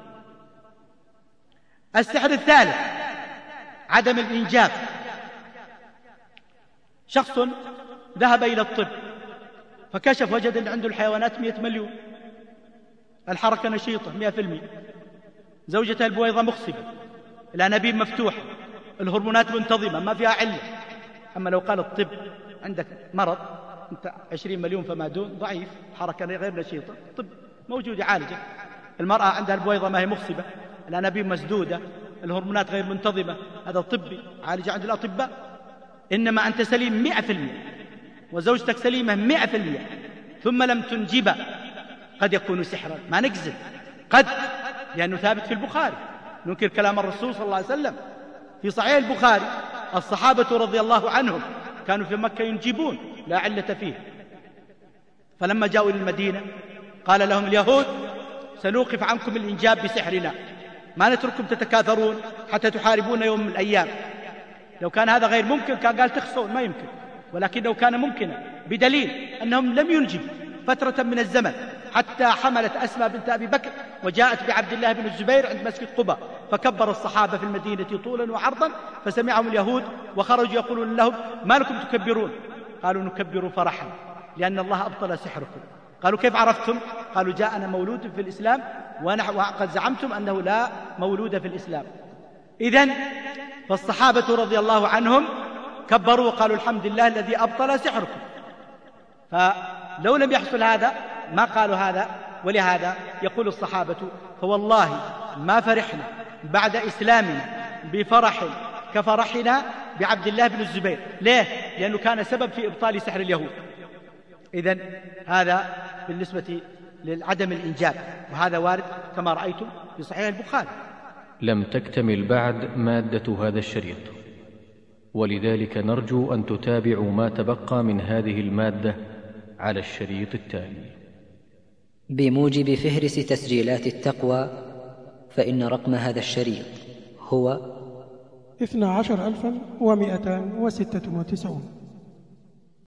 السحر الثالث عدم الإنجاب. شخص ذهب إلى الطب فكشف، وجد أن عنده الحيوانات مئة مليون، الحركة نشيطة مئة في المئة، زوجته البويضة مخصبة، الأنابيب مفتوحة، الهرمونات منتظمة ما فيها علة. أما لو قال الطب عندك مرض أنت عشرين مليون فما دون، ضعيف، حركة غير نشيطة، الطب موجود يعالجه. المرأة عندها البويضة ما هي مخصبة، الأنابيب مسدودة، الهرمونات غير منتظمة، هذا طبي عالج عند الأطباء. إنما أنت سليم مئة في المئة وزوجتك سليمة مئة في المئة ثم لم تنجب، قد يكون سحرا، ما نجزم، قد، لأنه ثابت في البخاري. ننكر كلام الرسول صلى الله عليه وسلم في صحيح البخاري، الصحابة رضي الله عنهم كانوا في مكة ينجبون لا علة فيه، فلما جاءوا إلى المدينة قال لهم اليهود سنوقف عنكم الإنجاب بسحرنا، ما نترككم تتكاثرون حتى تحاربون يوم من الأيام. لو كان هذا غير ممكن كان قال تخصون، ما يمكن، ولكنه كان ممكنا بدليل أنهم لم ينجبوا فترة من الزمن حتى حملت أسماء بنت أبي بكر وجاءت بعبد الله بن الزبير عند مسجد قباء، فكبر الصحابة في المدينة طولا وعرضا، فسمعهم اليهود وخرجوا يقولون لهم ما لكم تكبرون؟ قالوا نكبر فرحا لأن الله أبطل سحركم. قالوا كيف عرفتم؟ قالوا جاءنا مولود في الإسلام وقد زعمتم أنه لا مولود في الإسلام. إذن فالصحابة رضي الله عنهم كبروا وقالوا الحمد لله الذي أبطل سحركم. فلو لم يحصل هذا ما قالوا هذا. ولهذا يقول الصحابة فوالله ما فرحنا بعد إسلامنا بفرح كفرحنا بعبد الله بن الزبير. ليه؟ لأنه كان سبب في إبطال سحر اليهود. إذن هذا بالنسبة لعدم الإنجاب، وهذا وارد كما رأيتم في صحيح البخاري. لم تكتمل بعد مادة هذا الشريط، ولذلك نرجو أن تتابعوا ما تبقى من هذه المادة على الشريط التالي. بموجب فهرس تسجيلات التقوى، فإن رقم هذا الشريط هو اثنا عشر ألفا ومائتان وستة وتسعون.